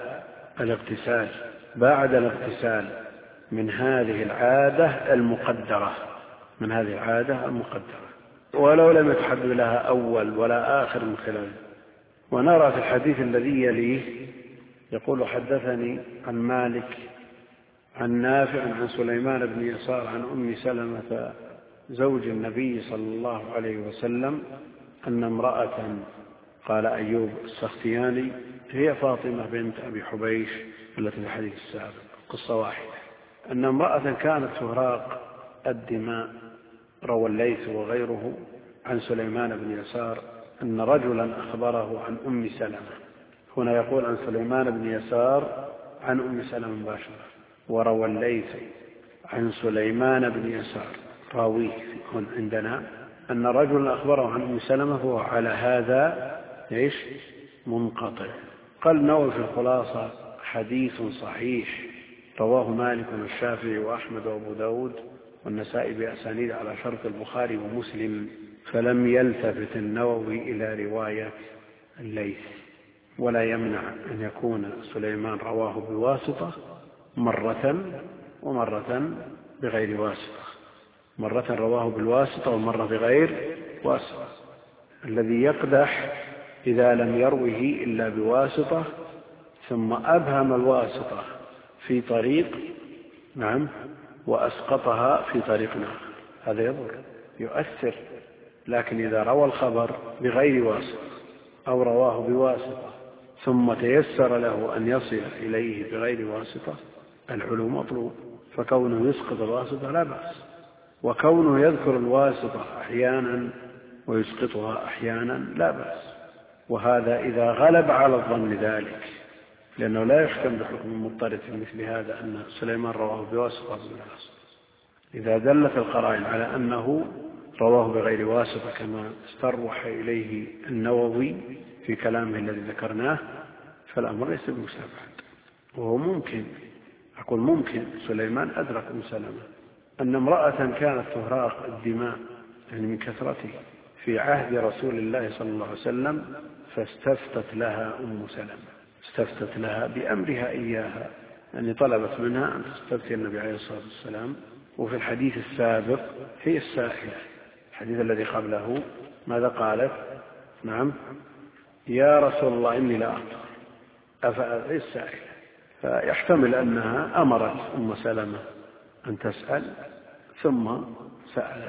الاغتسال من هذه العادة المقدرة ولو لم يتحدث لها أول ولا آخر من خلاله. ونرى في الحديث الذي يليه يقول حدثني عن مالك عن نافع عن سليمان بن يسار عن أم سلمة زوج النبي صلى الله عليه وسلم أن امرأة، قال أيوب السختياني، هي فاطمة بنت أبي حبيش التي في الحديث السابق، قصة واحدة، أن امرأة كانت تهراق الدماء. روى الليث وغيره عن سليمان بن يسار أن رجلا أخبره عن أم سلمة. هنا يقول عن سليمان بن يسار عن أم سلمة مباشرة، وروى الليث عن سليمان بن يسار راويه عندنا أن رجلا أخبره عن أم سلمة، فهو على هذا منقطع. قال النووي في الخلاصة حديث صحيح رواه مالك والشافعي وأحمد وأبو داود والنسائي بأسانيد على شرط البخاري ومسلم، فلم يلتفت النووي إلى رواية الليث، ولا يمنع أن يكون سليمان رواه بواسطة مرة ومرة بغير واسطة، مرة رواه بالواسطة ومرة بغير واسطة. الذي يقدح إذا لم يروه إلا بواسطة ثم أبهم الواسطة في طريق وأسقطها في طريق آخر، هذا يضر يؤثر. لكن إذا روى الخبر بغير واسطة أو رواه بواسطة ثم تيسر له أن يصل إليه بغير واسطة، العلو مطلوب، فكونه يسقط الواسطة لا بأس، وكونه يذكر الواسطة أحيانا ويسقطها أحيانا لا بأس. وهذا إذا غلب على الظن ذلك، لأنه لا يحكم بحكم مضطرد في مثل هذا أن سليمان رواه بواسطة بالواسطة. إذا دلت القرائن على أنه رواه بغير واسطة كما استروح إليه النووي في كلامه الذي ذكرناه، فالأمر ليس بمستبعد. وهو ممكن سليمان أدرك أم سلمة أن امرأة كانت تهراق الدماء من كثرته في عهد رسول الله صلى الله عليه وسلم، فاستفتت لها أم سلمة، استفتت لها بأمرها إياها، يعني طلبت منها أن تستفتي النبي عليه الصلاة والسلام. وفي الحديث السابق هي السائلة، الحديث الذي قبله ماذا قالت؟ يا رسول الله إني لا أطهر، أفأذي السائلة. فيحتمل أنها أمرت أم سلمة أن تسأل ثم سألت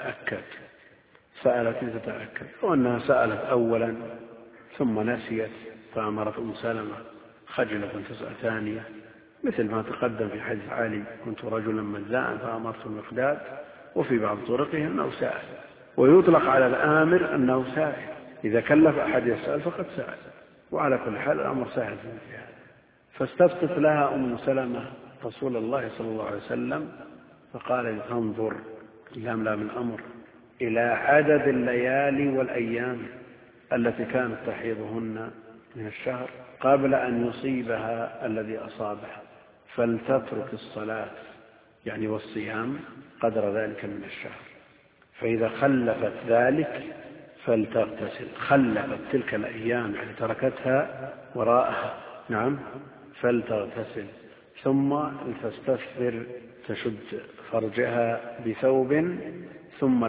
لتتأكد، وأنها سألت أولا ثم نسيت فأمرت أم سلمة خجلة أن تسأل ثانية، مثل ما تقدم في حديث علي كنت رجلا مزاء فأمرت المقداد، وفي بعض طرقه أنه سائل. ويطلق على الآمر أنه سائل، إذا كلف أحد يسأل فقد سأل، وعلى كل حال الأمر سهل في مثل هذا. فاستفتت لها أم سلمة رسول الله صلى الله عليه وسلم فقال انظر لام الأمر إلى عدد الليالي والأيام التي كانت تحيضهن من الشهر قبل أن يصيبها الذي أصابها، فلتترك الصلاة يعني والصيام قدر ذلك من الشهر، فإذا خلفت ذلك فلتغتسل. خلفت تلك الأيام يعني تركتها وراءها، فلتغتسل ثم لتستثمر تشد فرجها بثوب ثم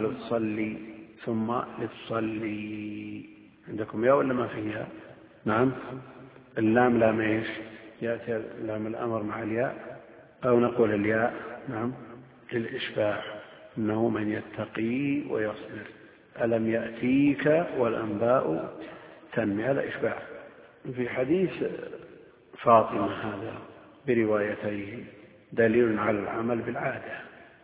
لتصلي. عندكم يا ولا ما فيها؟ اللام لام ايش؟ يأتي لام الأمر مع الياء، أو نقول الياء للإشباع، إنه من يتقي ويصبر. ألم يأتيك والأنباء تنمي، هذا إشباع. في حديث فاطمة هذا بروايتيه دليل على العمل بالعادة،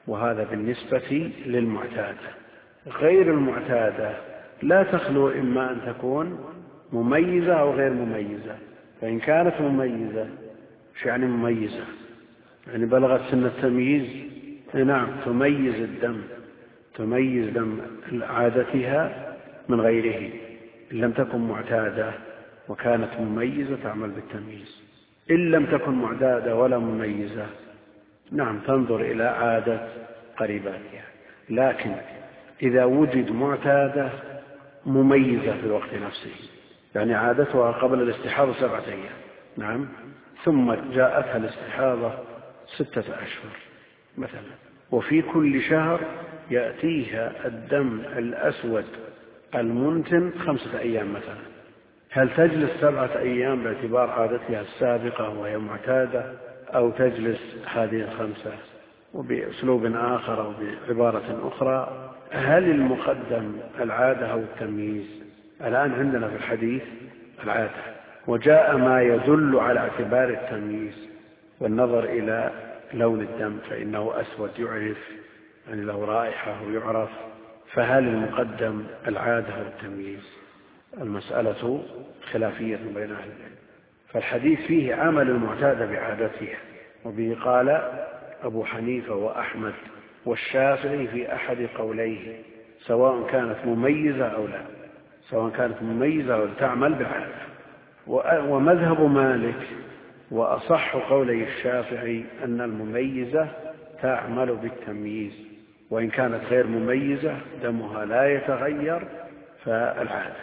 وهذا بالنسبة للمعتادة. غير المعتادة لا تخلو إما أن تكون مميزة أو غير مميزة. فإن كانت مميزة يعني مميزة يعني بلغت سن التمييز، نعم تميز الدم، تميز دم عادتها من غيره. إن لم تكن معتادة وكانت مميزة تعمل بالتمييز. إن لم تكن معتادة ولا مميزة، نعم تنظر إلى عادة قريباتها. لكن إذا وجد معتادة مميزة في الوقت نفسه، يعني عادتها قبل الاستحاضة 7 أيام، نعم، ثم جاءتها الاستحاضة 6 أشهر مثلا، وفي كل شهر يأتيها الدم الأسود المنتن 5 أيام مثلا، هل تجلس 7 أيام باعتبار عادتها السابقة وهي معتادة، أو تجلس هذه 5 وبأسلوب آخر أو بعبارة أخرى؟ هل المقدم العادة أو التمييز؟ الآن عندنا في الحديث العادة، وجاء ما يدل على اعتبار التمييز والنظر إلى لون الدم فإنه أسود يعرف، يعني له رائحة ويعرف. فهل المقدم العادة أو التمييز؟ المسألة خلافية بين أهل العلم. فالحديث فيه عمل المعتادة بعادتها، وبه قال أبو حنيفة وأحمد والشافعي في أحد قوليه، سواء كانت مميزة أو لا، سواء كانت مميزة أو تعمل بالعادة. ومذهب مالك وأصح قولي الشافعي أن المميزة تعمل بالتمييز، وإن كانت غير مميزة دمها لا يتغير فالعادة.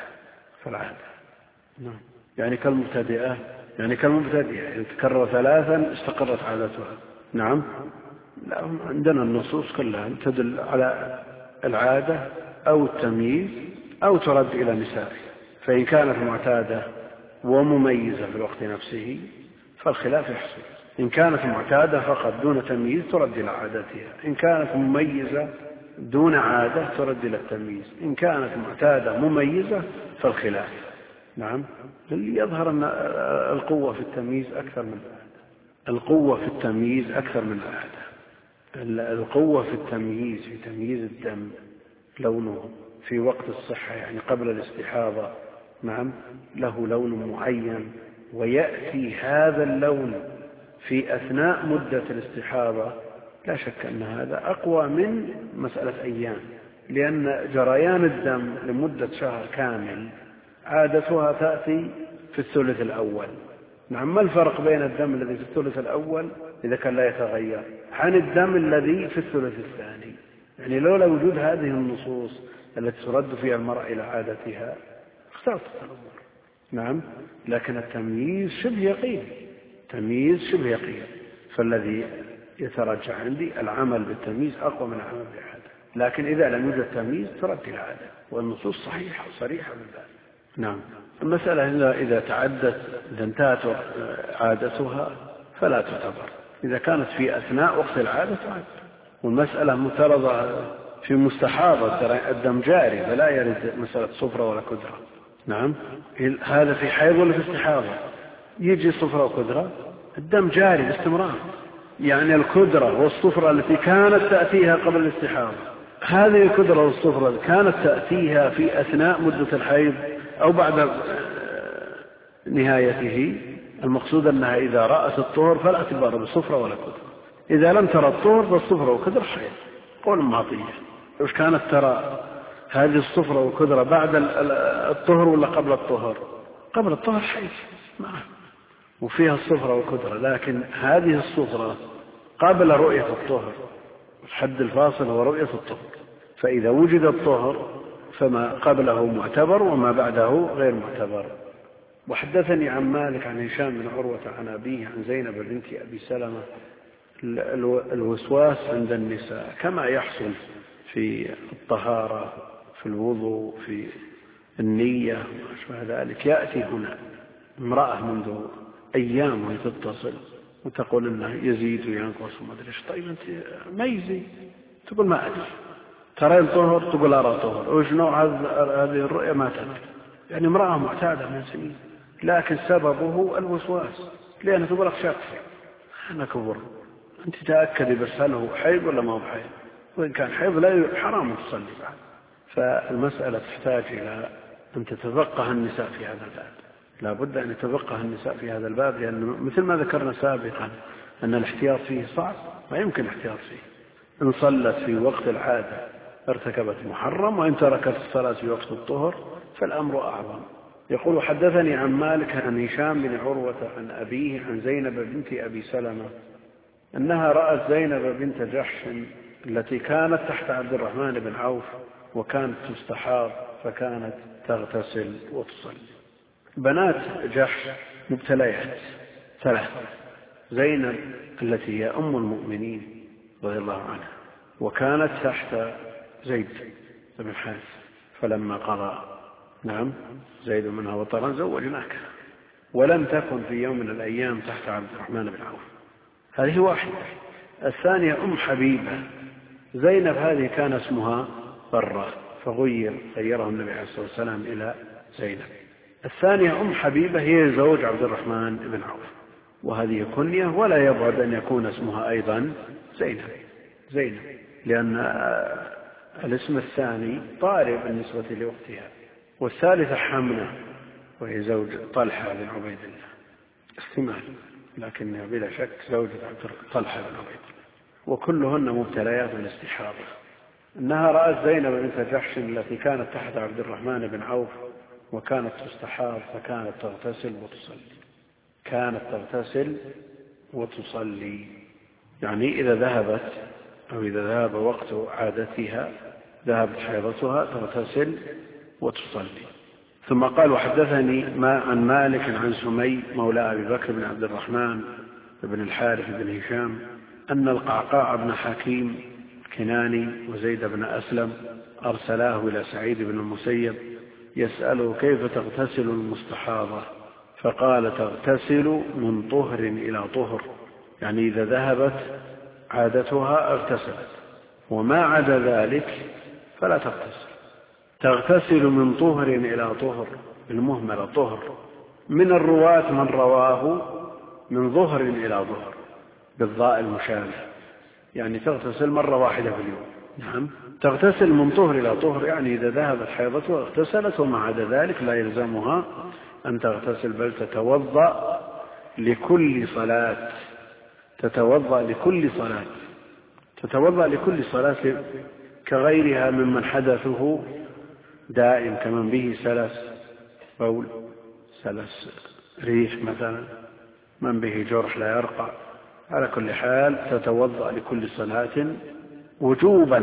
نعم. يعني كالمبتدئة، يعني تكرر 3 استقرت عادتها. نعم، لا، عندنا النصوص كلها تدل على العادة أو التمييز أو ترد إلى نسائه. فإن كانت معتادة ومميزة في الوقت نفسه فالخلاف يحصل. إن كانت معتادة فقط دون تمييز ترد إلى عادتها، إن كانت مميزة دون عادة ترد إلى التمييز، إن كانت معتادة مميزة فالخلاف. نعم. يظهر أن القوة في التمييز أكثر من العادة، القوة في التمييز أكثر من العادة. القوة في التمييز، في تمييز الدم لونه في وقت الصحة يعني قبل الاستحاضة، نعم، له لون معين، ويأتي هذا اللون في أثناء مدة الاستحاضة، لا شك أن هذا أقوى من مسألة أيام، لأن جريان الدم لمدة شهر كامل عادتها تأتي في الثلث الأول. نعم. ما الفرق بين الدم الذي في الثلث الأول إذا كان لا يتغير عن الدم الذي في الثلث الثاني؟ يعني لولا وجود هذه النصوص التي ترد فيها المرأة إلى عادتها اختلطت الأمور. نعم. لكن التمييز شبه يقين، فالذي يترجح عندي العمل بالتمييز أقوى من العمل بالعادة. لكن إذا لم يوجد تمييز ترد العادة، والنصوص صحيحة وصريحة بالذات. نعم. المسألة إذا تعدت، إذا انتهت عادتها فلا تعتبر، إذا كانت في أثناء وقت العادة تعد. والمسألة مفترضة في مستحاضة، الدم جاري فلا يرد مسألة صفرة ولا كدرة. نعم. هذا في حيض ولا في استحاضة؟ يجي صفرة وكدرة، الدم جاري باستمرار، يعني الكدرة والصفرة التي كانت تأتيها قبل الاستحاضة، هذه الكدرة والصفرة كانت تأتيها في أثناء مدة الحيض أو بعد نهايته. المقصود أنها إذا رأت الطهر فلا اعتبار بالصفرة ولا كدرة، إذا لم ترى الطهر فالصفرة وكدرة حيض. قول معطية، وش كانت ترى هذه الصفرة والكدرة بعد الطهر ولا قبل الطهر؟ قبل الطهر حيض معه وفيها الصفرة والكدرة، لكن هذه الصفرة قبل رؤية الطهر، الحد الفاصل هو رؤية الطهر، فإذا وجد الطهر فما قبله معتبر وما بعده غير معتبر. وحدثني عن مالك عن هشام بن عروة عن أبيه عن زينب بنت أبي سلمة الوسواس عند النساء كما يحصل في الطهارة، في الوضوء، في النية وأشبه ذلك. يأتي هنا امرأة منذ أيام وهي تتصل وتقول إنه يزيد وينقص وما أدري إيش. طيب أنت ما يزيد؟ تقول ما أدري. ترين طهر؟ تقول أرى طهر. وش نوع هذه الرؤية؟ ما تدري. يعني امرأة معتادة من سنين، لكن سببه الوسواس، لأنه تقول لك شاكفر أنا كبر أنت تأكدي بس هل هو حيض ولا ما هو حيض، وإن كان حيض لا حرام تصلي بعد. فالمسألة تحتاج إلى أن تتفقه النساء في هذا الباب، لا بد أن يتفقه النساء في هذا الباب، لأن مثل ما ذكرنا سابقا أن الاحتياط فيه صعب، ما يمكن الاحتياط فيه. إن صلت في وقت العادة ارتكبت محرم، وإن تركت الصلاة في وقت الطهر فالأمر أعظم. يقول حدثني عن مالك عن هشام بن عروة عن أبيه عن زينب بنت أبي سلمة أنها رأت زينب بنت جحش التي كانت تحت عبد الرحمن بن عوف وكانت تستحاض فكانت تغتسل وتصلي. بنات جحش مبتليات ثلاث: زينب التي هي أم المؤمنين رضي الله عنها، وكانت تحت زيد بن حارث، فلما قضى زيد منها وطرا زوجناك، ولم تكن في يوم من الأيام تحت عبد الرحمن بن عوف. هذه واحدة. الثانية أم حبيبة. زينب هذه كان اسمها برة فغيره النبي عليه الصلاة والسلام إلى زينب. الثانية أم حبيبة هي زوج عبد الرحمن بن عوف، وهذه كنية، ولا يبعد أن يكون اسمها أيضا زينب، لأن الاسم الثاني طارئ بالنسبة لوقتها. والثالثة حمنة وهي زوج طلحة بن عبيد الله، احتمال، لكنها بلا شك زوجة طلحة بن عبيد الله، وكلهن مبتليات بالاستحاضة. إنها رأت زينب بنت جحش التي كانت تحت عبد الرحمن بن عوف وكانت تستحاض فكانت تغتسل وتصلي. كانت تغتسل وتصلي، يعني إذا ذهبت أو إذا ذهب وقت عادتها ذهبت حيضتها تغتسل وتصلي. ثم قال وحدثني عن مالك عن سمي مولى أبي بكر بن عبد الرحمن بن الحارث بن هشام أن القعقاع بن حكيم كناني وزيد بن أسلم أرسلاه إلى سعيد بن المسيب يسأله كيف تغتسل المستحاضة، فقال تغتسل من طهر إلى طهر، يعني إذا ذهبت عادتها اغتسلت، وما عدا ذلك فلا تغتسل. تغتسل من طهر إلى طهر، المهمل طهر. من الرواة من رواه من ظهر إلى ظهر بالضاء المشابه، يعني تغتسل مرة واحدة في اليوم. تغتسل من طهر إلى طهر، يعني إذا ذهبت حيضتها اغتسلت، وما عدا ذلك لا يلزمها أن تغتسل، بل تتوضأ لكل صلاة. تتوضأ لكل صلاة كغيرها ممن حدثه دائم، كمن به سلس بول، سلس ريح مثلا، من به جرح لا يرقع. على كل حال تتوضأ لكل صلاة وجوبا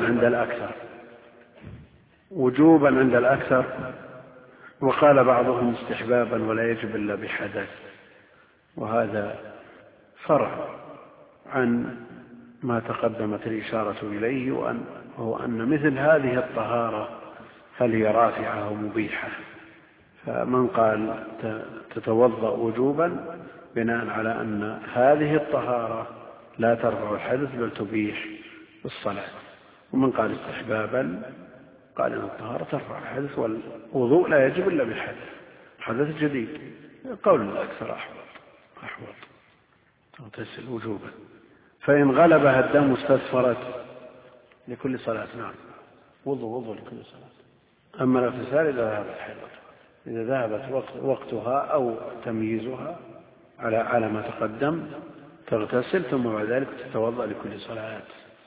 عند الأكثر، وقال بعضهم استحبابا ولا يجب إلا بحدث. وهذا فرع عن ما تقدمت الإشارة إليه، وهو أن مثل هذه الطهارة هل هي رافعة أو مبيحة. فمن قال تتوضأ وجوبا بناء على أن هذه الطهارة لا ترفع الحدث بل تبيح الصلاة، ومن قال استحبابا قال أن الطهارة ترفع الحدث والوضوء لا يجب إلا بالحدث، حدث جديد. قول الأكثر أحوط تغتسل وجوبا. فإن غلبها الدم استسفرت لكل صلاة، وضوء لكل صلاة. أما الاغتسال إذا ذهبت وقتها أو تمييزها على ما تقدم تغتسل، ثم بعد ذلك تتوضأ لكل صلاة.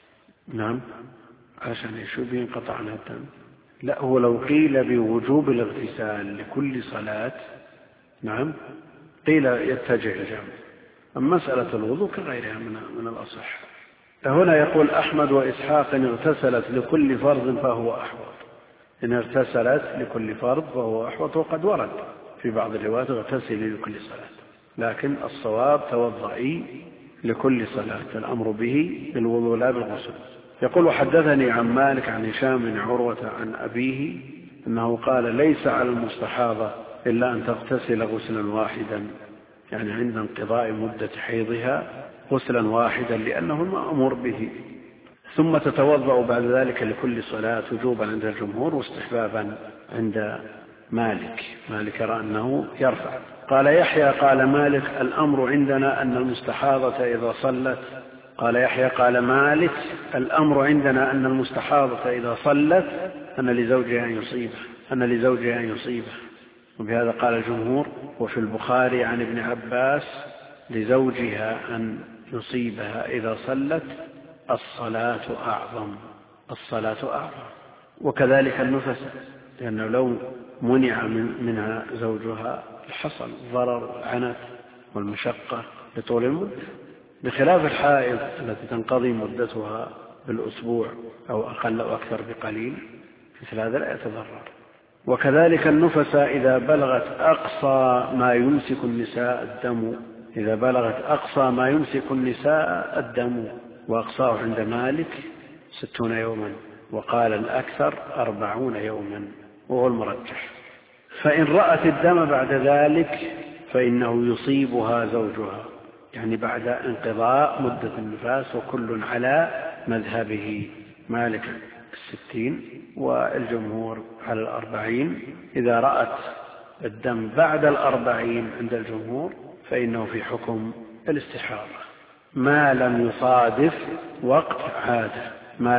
عشان يشوف ينقطع عنها الدم. لا، هو لو قيل بوجوب الاغتسال لكل صلاة قيل يتجه الجمع. أما مسألة الوضوء كغيرها من الأصح. هنا يقول أحمد وإسحاق إن اغتسلت لكل فرض فهو أحوط. إن اغتسلت لكل فرض فهو أحوط، وقد ورد في بعض الروايات اغتسلي لكل صلاة، لكن الصواب توضئي لكل صلاة، الأمر به بالوضوء لا بالغسل. يقول وحدثني عن مالك عن هشام بن عروة عن أبيه أنه قال ليس على المستحاضة إلا أن تغتسل غسلا واحدا، يعني عند انقضاء مدة حيضها غسلا واحدا لأنه المأمور به، ثم تتوضأ بعد ذلك لكل صلاة وجوبا عند الجمهور واستحبابا عند مالك يرى أنه يرفع. قال يحيى قال مالك الأمر عندنا أن المستحاضة إذا صلت قال يحيى قال مالك الأمر عندنا أن المستحاضة إذا صلت أن لزوجها أن يصيبه وبهذا قال الجمهور. وفي البخاري عن ابن عباس لزوجها أن يصيبها إذا صلت الصلاة أعظم. وكذلك النفس، لأنه لو منع منها زوجها حصل ضرر العنت والمشقة لطول المدة، بخلاف الحائض التي تنقضي مدتها بالأسبوع أو أقل أو أكثر بقليل، مثل هذا لا يتضرر. وكذلك النفس إذا بلغت أقصى ما يمسك النساء الدم وأقصاه عند مالك 60 يوما، وقال الأكثر 40 يوما وهو المرجح. فإن رأت الدم بعد ذلك فإنه يصيبها زوجها، يعني بعد انقضاء مدة النفاس، وكل على مذهبه، مالك 60 والجمهور على 40. إذا رأت الدم بعد 40 عند الجمهور فإنه في حكم الاستحاضة ما لم يصادف وقت عادة،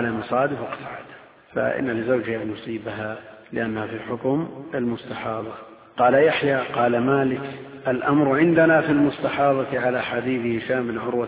فإن لزوجها أن يصيبها لأنها في حكم المستحاضة. قال يحيى قال مالك الأمر عندنا في المستحاضة على حديث هشام بن عروة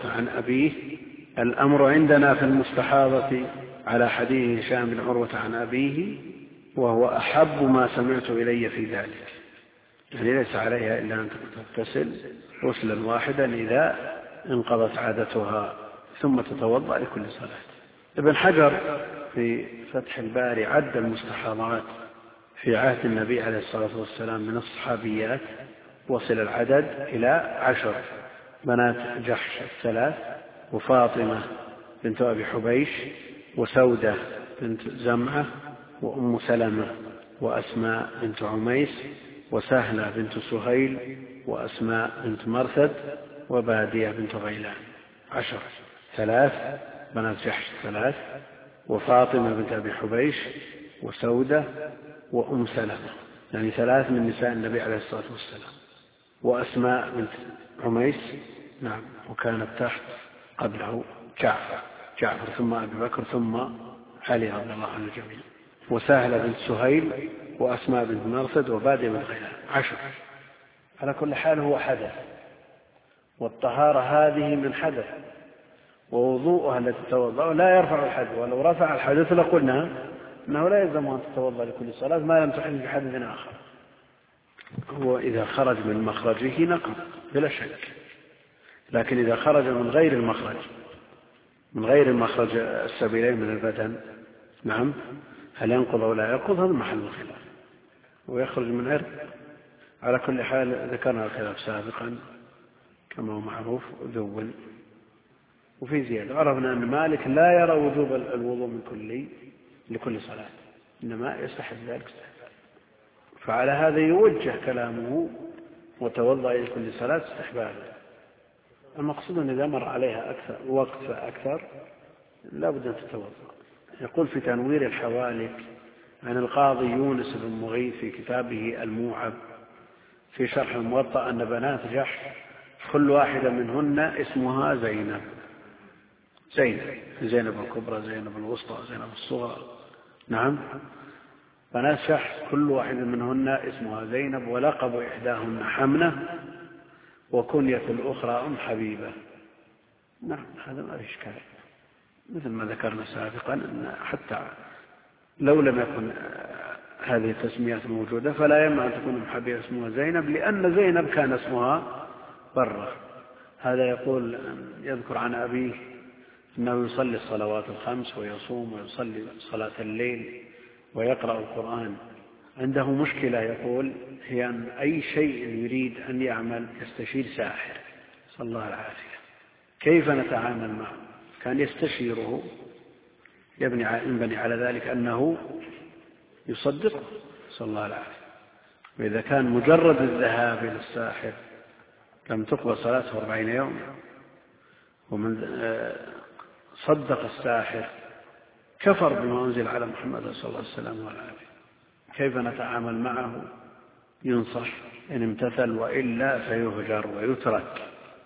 عن أبيه وهو أحب ما سمعت إلي في ذلك، يعني ليس عليها إلا أن تغتسل غسلا واحدا إذا انقضت عادتها ثم تتوضأ لكل صلاة. ابن حجر في فتح الباري عد المستحاضات في عهد النبي عليه الصلاة والسلام من الصحابيات، وصل العدد إلى 10: بنات جحش 3، وفاطمة بنت أبي حبيش، وسودة بنت زمعة، وأم سلمة، وأسماء بنت عميس، وسهلة بنت سهيل، وأسماء بنت مرثد، وبادية بنت غيلان. 10: 3 بنات جحش 3، وفاطمة بنت أبي حبيش، وسودة، وأم سلمة، يعني 3 من نساء النبي عليه الصلاة والسلام، وأسماء بنت عميس، نعم، وكانت تحت قبله جعفر ثم أبي بكر ثم علي رضي الله عنه الجميع، وسهلة بنت سهيل، وأسماء بنت مرثد، وبادية بنت غيلان. 10. على كل حال هو حدث، والطهارة هذه من حدث، ووضوءها التي تتوضأ لا يرفع الحدث، ولو رفع الحدث لقلنا أنه لا يلزم أن تتوضأ لكل صلاة ما لم تحدث بحدث آخر. هو إذا خرج من مخرجه نقض بلا شك، لكن إذا خرج من غير المخرج السبيلين من البدن، نعم، هل ينقض أو لا ينقض؟ هذا محل الخلاف، ويخرج من عرق. على كل حال ذكرنا الخلاف سابقا كما هو معروف ذول. وفي زيادة عرفنا أن مالك لا يرى وجوب الوضوء من لكل صلاة، إنما يستحب ذلك استحباب، فعلى هذا يوجه كلامه وتوضأ لكل صلاة استحبابا. المقصود أن إذا مر عليها أكثر وقت فأكثر لا بد أن تتوضأ. يقول في تنوير الحوالك عن القاضي يونس بن مغيث في كتابه الموعب في شرح الموطأ أن بنات جحش كل واحدة منهن اسمها زينب، زينب الكبرى، زينب الوسطى، زينب الصغرى، نعم، بنات جحش كل واحدة منهن اسمها زينب، ولقب إحداهن حمنة، وكنية الأخرى حبيبة. نعم، هذا ما في إشكال، مثل ما ذكرنا سابقا أن حتى لو لم يكن هذه التسميات موجودة فلا يمنع أن تكون حبيبة اسمها زينب، لأن زينب كان اسمها برة. هذا يذكر عن أبيه أنه يصلي الصلوات الخمس ويصوم ويصلي صلاة الليل ويقرأ القرآن. عنده مشكلة يقول هي أن أي شيء يريد أن يعمل يستشير ساحر، صلى الله العافية. كيف نتعامل معه؟ كان يستشيره ينبني على ذلك أنه يصدقه، صلى الله العافية. وإذا كان مجرد الذهاب إلى الساحر لم تقبل صلاته 40 يوم، ومن صدق الساحر كفر بما أنزل على محمد صلى الله عليه وسلم والعافية. كيف نتعامل معه؟ ينصح إن امتثل، وإلا فيهجر ويترك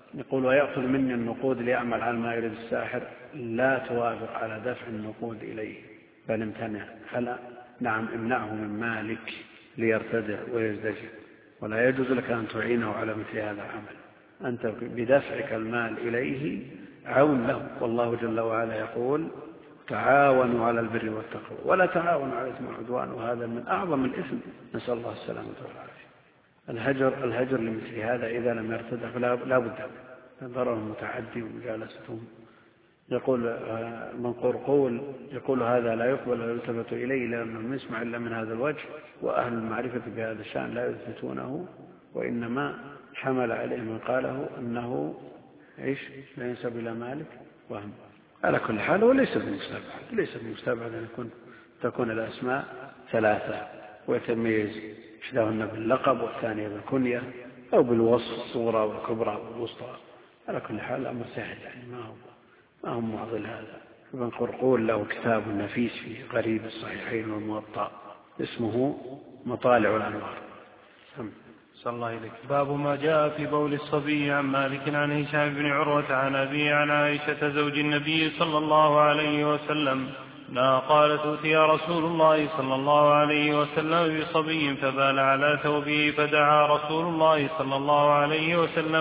يقول ويأخذ مني النقود ليعمل على ما يريد الساحر، لا توافق على دفع النقود إليه بل امتنع. نعم امنعه من مالك ليرتدع ويزدجر، ولا يجوز لك أن تعينه على مثل هذا العمل. أنت بدفعك المال إليه عون له، والله جل وعلا يقول تعاونوا على البر والتقوى ولا تعاونوا على الإثم والعدوان، وهذا من أعظم الإثم، نسأل الله السلامة والعافية. الهجر لمثل هذا إذا لم يرتدع فلا بد من ضرر متعدي ومجالستهم. يقول من قرقول يقول هذا لا يقبل ولا يلتفت إليه لأنه لم يسمع إلا من هذا الوجه، وأهل المعرفة بهذا الشأن لا يثبتونه، وإنما حمل عليه من قاله أنه لا ينسب إلى مالك وهم. على كل حال وليس بمستبعد أن تكون الأسماء ثلاثة ويتميز إحداهن باللقب والثانية بالكنية أو بالوصف، الصغرى والكبرى والوسطى. على كل حال الأمر سهل، يعني ما هو معضل هذا. ابن قرقول له كتاب نفيس في غريب الصحيحين والموطأ اسمه مطالع الأنوار.
صلى الله عليك. باب ما جاء في بول الصبي. عن مالك عن هشام بن عروة عن أبي عن عائشة زوج النبي صلى الله عليه وسلم أنها قالت أوتي رسول الله صلى الله عليه وسلم بصبي فبال على ثوبه فدعا رسول الله صلى الله عليه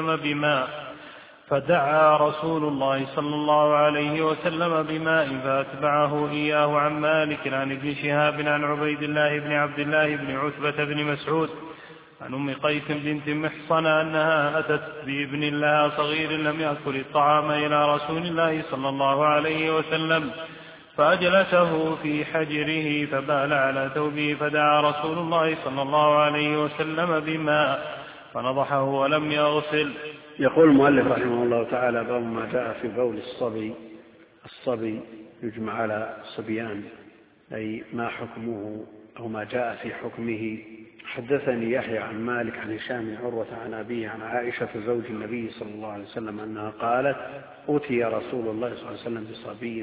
وسلم بماء فأتبعه إياه. عن مالك عن ابن شهاب عن عبيد الله بن عبد الله بن عتبة بن مسعود عن أم قيس بنت محصن أنها أتت بابن لها صغير لم يأكل الطعام إلى رسول الله صلى الله عليه وسلم فأجلسه في حجره فبال على ثوبه فدعا رسول الله صلى الله عليه وسلم بماء فنضحه ولم يغسل.
يقول المؤلف رحمه الله تعالى باب ما جاء في بول الصبي. الصبي يجمع على صبيان، أي ما حكمه أو ما جاء في حكمه. حدثني يحيى عن مالك عن هشام بن عروة عن أبيه عن عائشة زوج النبي صلى الله عليه وسلم أنها قالت أوتي رسول الله صلى الله عليه وسلم بصبي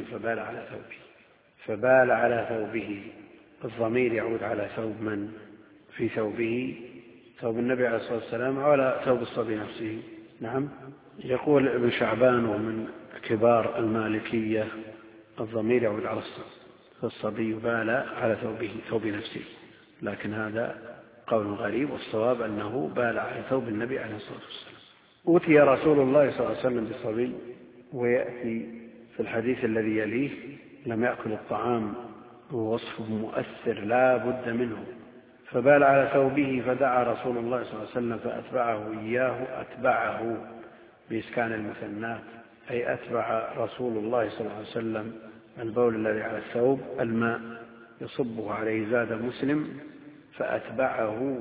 فبال على ثوبه. الضمير يعود على ثوب من؟ في ثوبه ثوب النبي عليه الصلاة والسلام على ثوب الصبي نفسه. نعم. يقول ابن شعبان ومن كبار المالكية الضمير يعود على الصبي بال على ثوب نفسه، لكن هذا قول غريب، والصواب أنه بال على ثوب النبي عليه الصلاة والسلام. أوتي رسول الله صلى الله عليه وسلم بصبي، ويأتي في الحديث الذي يليه لم يأكل الطعام ووصف مؤثر لا بد منه. فبال على ثوبه فدعا رسول الله صلى الله عليه وسلم فأتبعه إياه. أتبعه بإسكان المثنات، أي أتبع رسول الله صلى الله عليه وسلم البول الذي على الثوب الماء يصبه عليه. زاد مسلم فأتبعه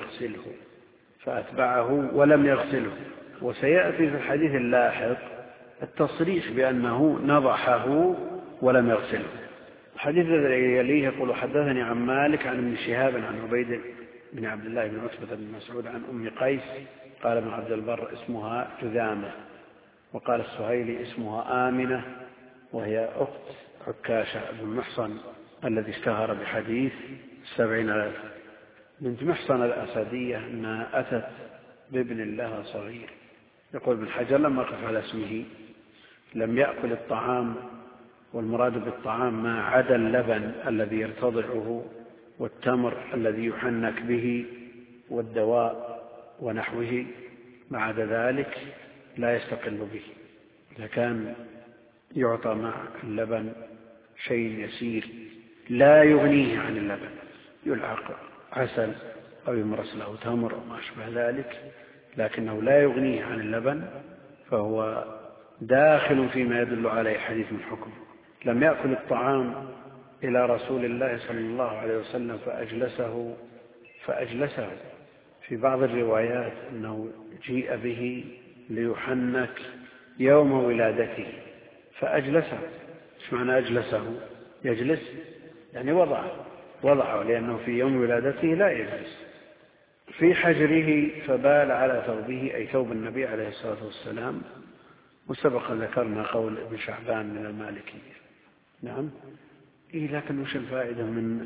ولم يغسله. وسيأتي في الحديث اللاحق التصريح بأنه نضحه ولم يغسله. الحديث الذي يليه يقول حدثني عن مالك عن ابن شهاب عن عبيد بن عبد الله بن عتبة بن مسعود عن أم قيس قال ابن عبد البر اسمها جذامة، وقال السهيلي اسمها آمنة، وهي أخت عكاشة بن محصن الذي اشتهر بحديث 70 بنت محصن الأسدية أنها أتت بابن لها صغير. يقول ابن حجر لما قف على اسمه لم يأكل الطعام، والمراد بالطعام ما عدا اللبن الذي يرتضعه والتمر الذي يحنك به والدواء ونحوه، ما عدا ذلك لا يستقل به. إذا كان يعطى مع اللبن شيء يسير لا يغنيه عن اللبن، يلعق عسل أو يمرس له تمر أو ما أشبه ذلك، لكنه لا يغنيه عن اللبن، فهو داخل فيما يدل عليه حديث من حكم. لم يأكل الطعام إلى رسول الله صلى الله عليه وسلم فأجلسه. في بعض الروايات أنه جيء به ليحنك يوم ولادته فأجلسه. ايش معنى أجلسه؟ يجلس يعني وضعه لأنه في يوم ولادته لا يجلس. في حجره فبال على ثوبه، أي ثوب النبي عليه الصلاة والسلام. وسبق ذكرنا قول ابن شعبان من المالكية. نعم. لكن وش الفائدة من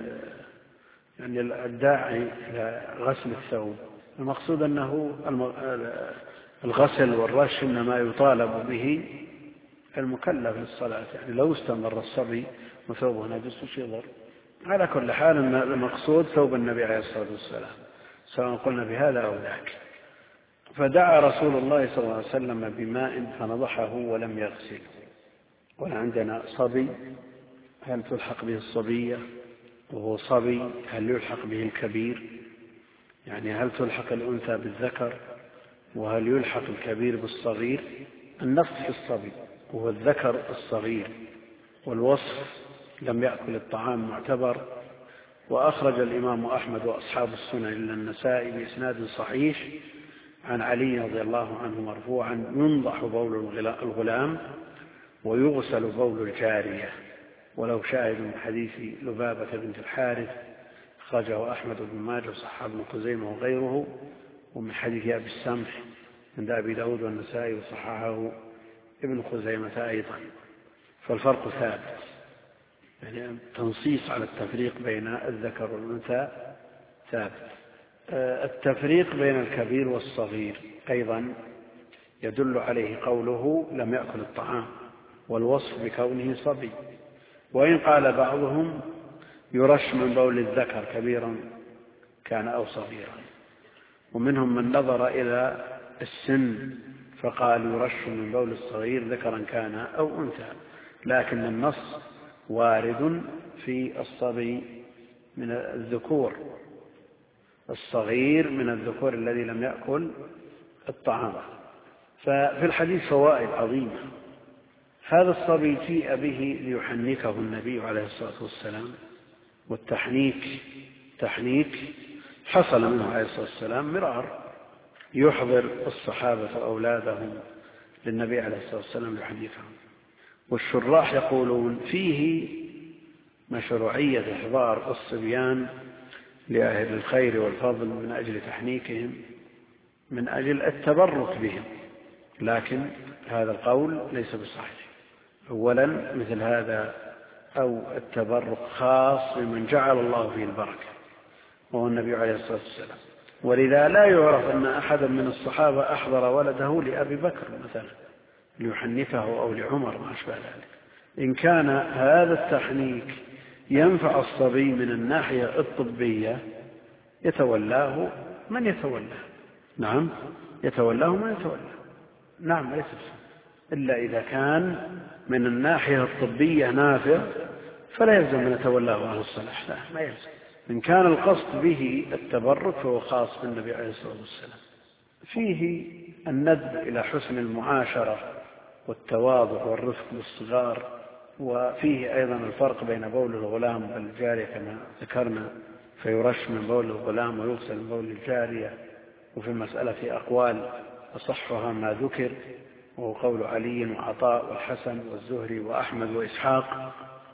يعني الداعي إلى غسل الثوب؟ المقصود أنه الغسل والرش إنما يطالب به المكلف للصلاة، يعني لو استمر الصبي وثوبه نجس وش يضر؟ على كل حال أن المقصود ثوب النبي عليه الصلاة والسلام سواء قلنا بهذا أو ذاك. فدعا رسول الله صلى الله عليه وسلم بماء فنضحه ولم يغسله. وعندنا صبي، هل تلحق به الصبية؟ وهو صبي هل يلحق به الكبير؟ يعني هل تلحق الأنثى بالذكر؟ وهل يلحق الكبير بالصغير؟ النص في الصبي وهو الذكر الصغير، والوصف لم يأكل الطعام معتبر. وأخرج الإمام أحمد وأصحاب السنن إلا النسائي بإسناد صحيح عن علي رضي الله عنه مرفوعا: ينضح بول الغلام ويغسل بول الجارية. ولو شاهد من حديث لبابة بنت الحارث أخرجه أحمد بن ماجه وصححه ابن خزيمة وغيره، ومن حديث أبي السمح عند أبي داود والنسائي وصححه ابن خزيمة أيضا. فالفرق ثابت، يعني تنصيص على التفريق بين الذكر والأنثى ثابت. التفريق بين الكبير والصغير أيضا يدل عليه قوله لم يأكل الطعام، والوصف بكونه صبي. وإن قال بعضهم يرش من بول الذكر كبيرا كان أو صغيرا، ومنهم من نظر إلى السن فقال يرش من بول الصغير ذكرا كان أو أنثى، لكن النص وارد في الصبي من الذكور، الصغير من الذكور الذي لم يأكل الطعام. ففي الحديث فوائد عظيمة. هذا الصبي جيء به ليحنكه النبي عليه الصلاة والسلام، والتحنيك حصل منه عليه الصلاة والسلام مرار، يحضر الصحابة أولادهم للنبي عليه الصلاة والسلام ليحنكهم. والشراح يقولون فيه مشروعية إحضار الصبيان لأهل الخير والفضل من أجل تحنيكهم، من أجل التبرك بهم، لكن هذا القول ليس بصحيح. أولا مثل هذا أو التبرك خاص بمن جعل الله فيه البركة وهو النبي عليه الصلاة والسلام، ولذا لا يعرف أن أحدا من الصحابة أحضر ولده لأبي بكر مثلا ليحنكه أو لعمر ما أشبه ذلك. إن كان هذا التحنيك ينفع الصبي من الناحية الطبية يتولاه من يتولاه، نعم يتولاه من يتولاه، نعم ليس إلا إذا كان من الناحية الطبية نافع فلا يلزم من يتولاه أهل الصلاح، لا ما يلزم. إن كان القصد به التبرك فهو خاص بالنبي عليه الصلاة والسلام. فيه الندب إلى حسن المعاشرة والتواضع والرفق بالصغار. وفيه أيضا الفرق بين بول الغلام والجارية كما ذكرنا، فيرش من بول الغلام ويغسل من بول الجارية. وفي المسألة أقوال أصحها ما ذكر، وهو قول علي وعطاء والحسن والزهري وأحمد وإسحاق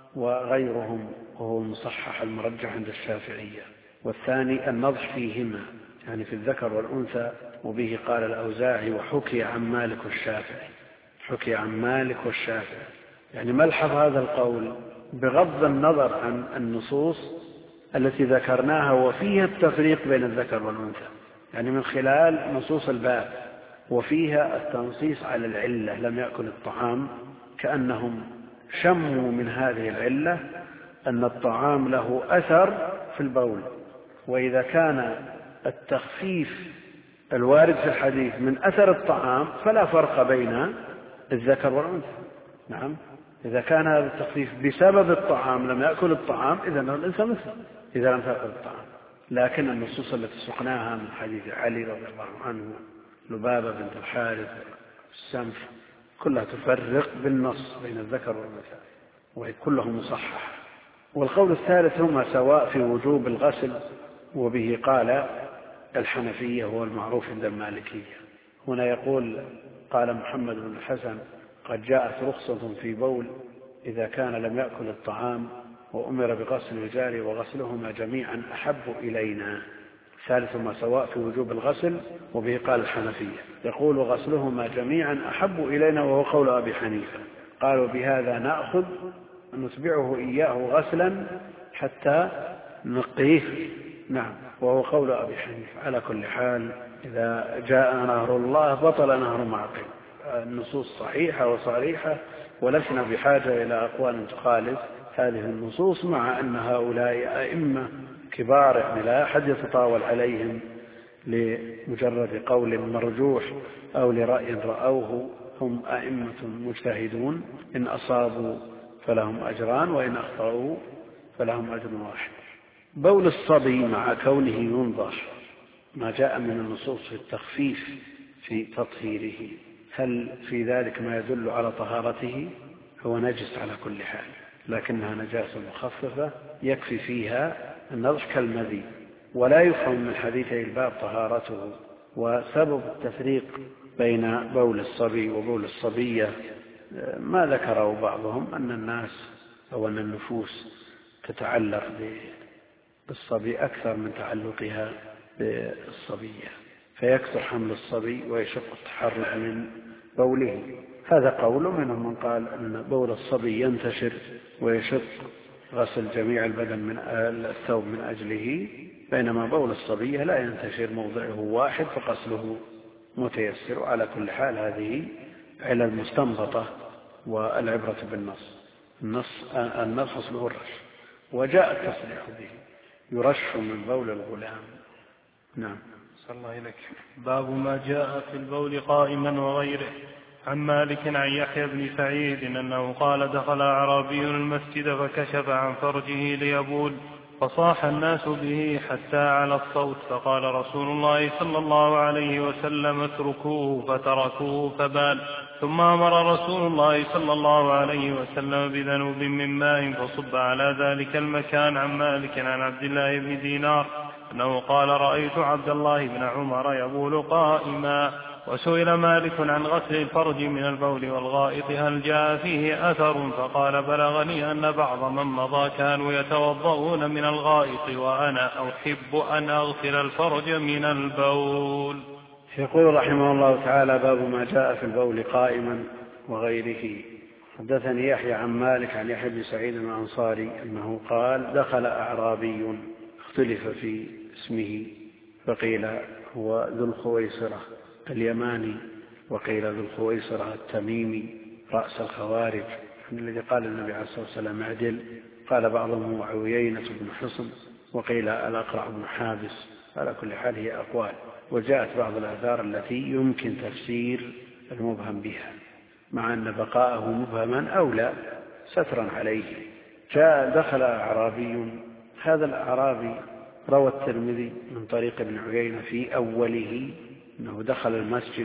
وغيرهم، وهو المصحح المرجح عند الشافعية. والثاني النضح فيهما، يعني في الذكر والأنثى. وبه قال الأوزاعي وحكي عن مالك والشافعي، حكي عن مالك والشافعي. يعني ملحظ هذا القول بغض النظر عن النصوص التي ذكرناها وفيها التفريق بين الذكر والأنثى، يعني من خلال نصوص الباب وفيها التنصيص على العلة لم يأكل الطعام، كأنهم شموا من هذه العلة أن الطعام له أثر في البول. وإذا كان التخفيف الوارد في الحديث من أثر الطعام فلا فرق بين الذكر والأنثى، نعم إذا كان هذا التخفيف بسبب الطعام لم يأكل الطعام إذن الأنثى مثل إذا لم تأكل الطعام. لكن النصوص التي سقناها من حديث علي رضي الله عنه، لبابة بنت الحارث، السمح، كلها تفرق بالنص بين الذكر والأنثى وهي كله مصحح. والقول الثالث هما سواء في وجوب الغسل، وبه قال الحنفية هو المعروف عند المالكية. هنا يقول قال محمد بن الحسن قد جاءت رخصة في بول إذا كان لم يأكل الطعام وأمر بغسل الجاري وغسلهما جميعا أحب إلينا. ثالث ما سواء في وجوب الغسل، وبه قال الحنفية. يقول غسلهما جميعا أحب إلينا وهو قول أبي حنيفة. قالوا بهذا نأخذ نتبعه إياه غسلا حتى نقيه، نعم وهو قول أبي حنيفة. على كل حال إذا جاء نهر الله بطل نهر معقل. النصوص صحيحة وصريحة، ولسنا بحاجة إلى أقوال تخالف هذه النصوص، مع أن هؤلاء أئمة كبار، يعني لا أحد يتطاول عليهم لمجرد قول مرجوح أو لرأي رأوه. هم أئمة مجتهدون، إن أصابوا فلهم أجران، وإن أخطأوا فلهم أجر واحد. بول الصبي مع كونه ينضح، ما جاء من النصوص في التخفيف في تطهيره، هل في ذلك ما يدل على طهارته؟ هو نجس على كل حال، لكنها نجاسة مخففة يكفي فيها النضح كالمذي، ولا يفهم من حديثي الباب طهارته. وسبب التفريق بين بول الصبي وبول الصبية ما ذكره بعضهم، أن الناس أو أن النفوس تتعلق بالصبي أكثر من تعلقها بالصبية، فيكثر حمل الصبي ويشق التحرج من بوله. هذا قول منهم من قال أن بول الصبي ينتشر ويشق غسل جميع البدن من الثوب من أجله، بينما بول الصبية لا ينتشر، موضعه واحد فغسله متيسر. على كل حال هذه علل مستنبطة، والعبرة بالنص. النص أصله الرش، وجاء التصريح به، يرش من بول الغلام. نعم.
صلى الله عليك. باب ما جاء في البول قائما وغيره. عن مالك عن يحيى بن سعيد أنه قال دخل أعرابي المسجد فكشف عن فرجه ليبول، فصاح الناس به حتى على الصوت، فقال رسول الله صلى الله عليه وسلم اتركوه، فتركوه فبال. ثم أمر رسول الله صلى الله عليه وسلم بذنوب من ماء فصب على ذلك المكان. عن مالك عن عبد الله بن دينار أنه قال رأيت عبد الله بن عمر يبول قائما. وسئل مالك عن غسل الفرج من البول والغائط هل جاء فيه أثر، فقال بلغني أن بعض من مضى كانوا يتوضؤون من الغائط، وأنا أحب أن أغسل الفرج من البول.
يقول رحمه الله تعالى باب ما جاء في البول قائما وغيره. حدثني يحيى عن مالك عن يحيى بن سعيد الأنصاري أنه قال دخل أعرابي، اختلف في اسمه، فقيل هو ذو الخويصرة اليماني، وقيل ذو الخويصرة التميمي رأس الخوارج الذي قال النبي عليه الصلاة والسلام اعدل. قال بعضهم هو عيينة بن حصن، وقيل الأقرع بن حابس. على كل حال هي أقوال، وجاءت بعض الآثار التي يمكن تفسير المبهم بها، مع أن بقاءه مبهما أولى سترا عليه. جاء دخل أعرابي، هذا الأعرابي روى الترمذي من طريق ابن عيينة في أوله أنه دخل المسجد